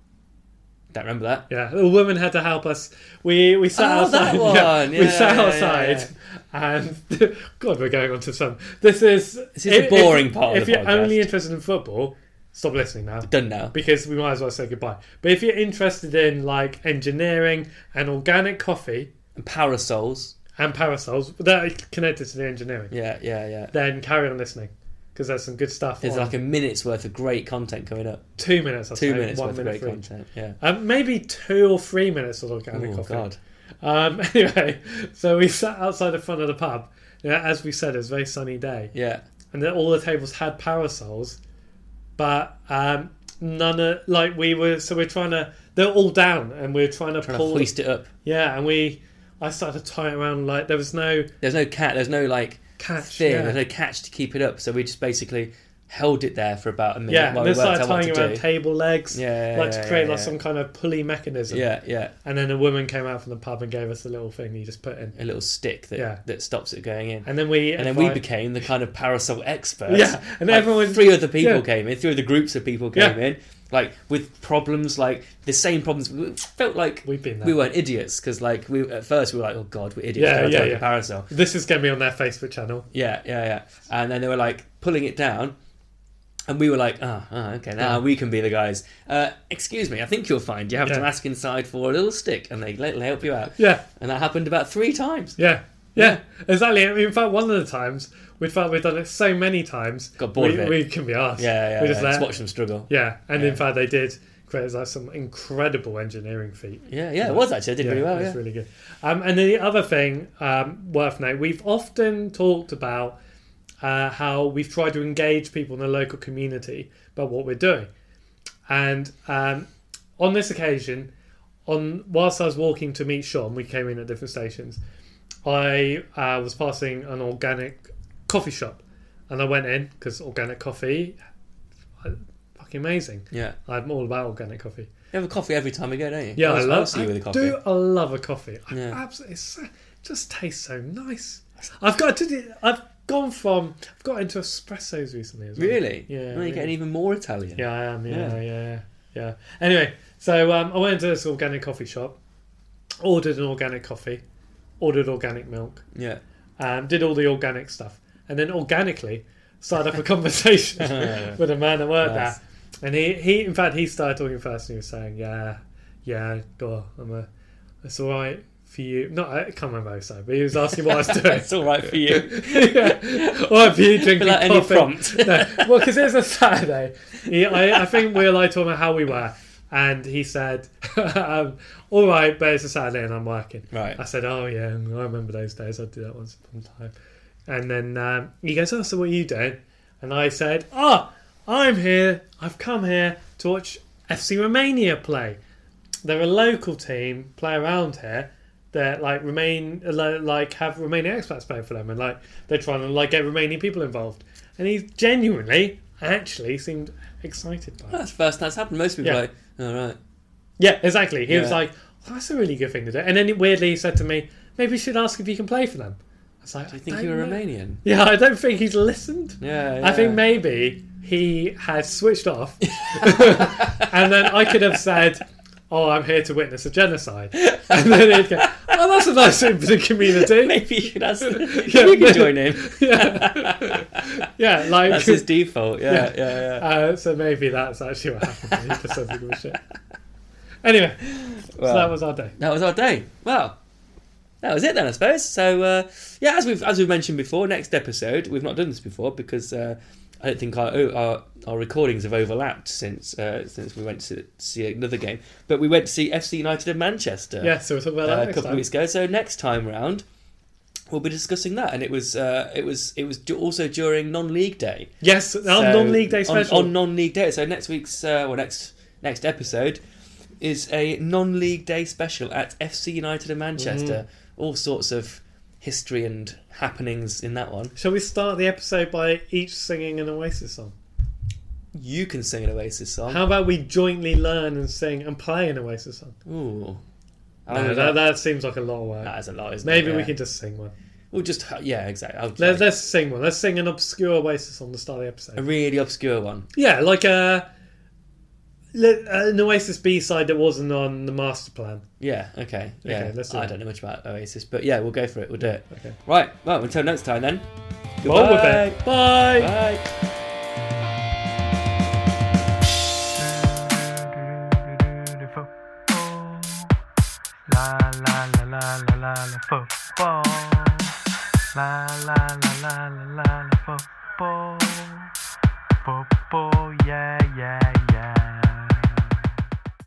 Don't remember that. Yeah, the woman had to help us. We sat outside. That one. We sat outside, and God, we're going on to some. This is the boring part of the podcast. If you're only interested in football, stop listening now. Done now. Because we might as well say goodbye. But if you're interested in like engineering and organic coffee and parasols that are connected to the engineering, then carry on listening. Because there's some good stuff. There's like a minute's worth of great content coming up. 2 minutes, I'd say. 2 minutes 1 worth of minute great content, maybe 2 or 3 minutes of organic coffee. God. Anyway, so we sat outside the front of the pub. As we said, it was a very sunny day. Yeah. And then all the tables had parasols, but none of we're trying to. They're all down, and we're trying to hoist it up. Yeah, and I started to tie it around there's no catch. There's no catch to keep it up, so we just basically held it there for about a minute. Yeah, and then started tying around table legs, to create some kind of pulley mechanism. Yeah. And then a woman came out from the pub and gave us a little thing you just put in. A little stick that stops it going in. And then we became the kind of parasol experts. Yeah, and everyone 3 other people came in, 3 other groups of people came in. With problems the same problems. We felt like we've been there. We weren't idiots because at first we were like, oh God, we're idiots. Yeah. Parasol. This is going to be on their Facebook channel. Yeah. And then they were pulling it down, And we were like, okay, now we can be the guys. Excuse me, I think you'll find you have to ask inside for a little stick, and they'll help you out. Yeah. And that happened about 3 times. Yeah, exactly. I mean, in fact, one of the times, we've done it so many times, got bored of it. We can be asked. Yeah. We just watch them struggle. Yeah, and in fact, they did create some incredible engineering feat. Yeah, it was actually. I did really well. It was really good. And the other thing worth noting, we've often talked about how we've tried to engage people in the local community about what we're doing. And on this occasion, whilst I was walking to meet Sean, we came in at different stations, I was passing an organic coffee shop. And I went in, because organic coffee, fucking amazing. Yeah. I'm all about organic coffee. You have a coffee every time we go, don't you? Yeah, I love a coffee. Absolutely, it just tastes so nice. I've got into espressos recently as well. Really? Yeah. Well, you're getting even more Italian. Yeah, I am. Yeah. Anyway, so I went to this organic coffee shop, ordered an organic coffee, ordered organic milk. Yeah. Did all the organic stuff, and then organically started up a conversation with a man that worked there. And he in fact, he started talking first, and he was saying, go on, it's all right for you. No, I can't remember how he said, but he was asking what I was doing. It's all right for you. All right for you drinking coffee. Any prompt. No, well, because it was a Saturday. I think we were like talking about how we were, and he said, all right, but it's a Saturday and I'm working. Right. I said, oh yeah, I remember those days. I did that once upon a time. And then he goes, so what are you doing? And I said, I'm here. I've come here to watch FC Romania play. They're a local team, play around here. They're have Romanian expats play for them, and they're trying to get Romanian people involved. And he genuinely, actually, seemed excited by it. That's the first time that's happened. Most people are like, all right. Yeah, exactly. He was like, that's a really good thing to do. And then weirdly he said to me, maybe you should ask if you can play for them. I was like, do you think you're Romanian? Yeah, I don't think he's listened. Yeah. I think maybe he had switched off, and then I could have said, I'm here to witness a genocide. And then he'd go, that's a nice open community. Maybe you should ask him. You can join him. Yeah, that's his default. Yeah. So maybe that's actually what happened. He just said good shit. Anyway, so that was our day. Well, that was it then, I suppose. So as we've mentioned before, next episode, we've not done this before because I don't think our recordings have overlapped since we went to see another game. But we went to see FC United of Manchester. Yeah, so we'll talk about that a couple of weeks ago. So next time round, we'll be discussing that, and it was also during non-league day. Yes, non-league day special. On non-league day. So next week's next episode is a non-league day special at FC United of Manchester. All sorts of history and happenings in that one. Shall we start the episode by each singing an Oasis song? You can sing an Oasis song. How about we jointly learn and sing and play an Oasis song? Ooh. No, that seems like a lot of work. That is a lot, isn't Maybe it? Yeah. we can just sing one. We'll just... Yeah, exactly. Let's sing one. Let's sing an obscure Oasis song to start the episode. A really obscure one. Yeah, like an Oasis B-side that wasn't on the master plan. Yeah, okay. Yeah. Let's do I don't know much about Oasis, but yeah, we'll go for it. We'll do it. Okay. Right. Well, until next time then. Goodbye. On with it. Bye. Bye. La la la la la la la football. La la la la la la la football. Football, yeah, yeah, yeah.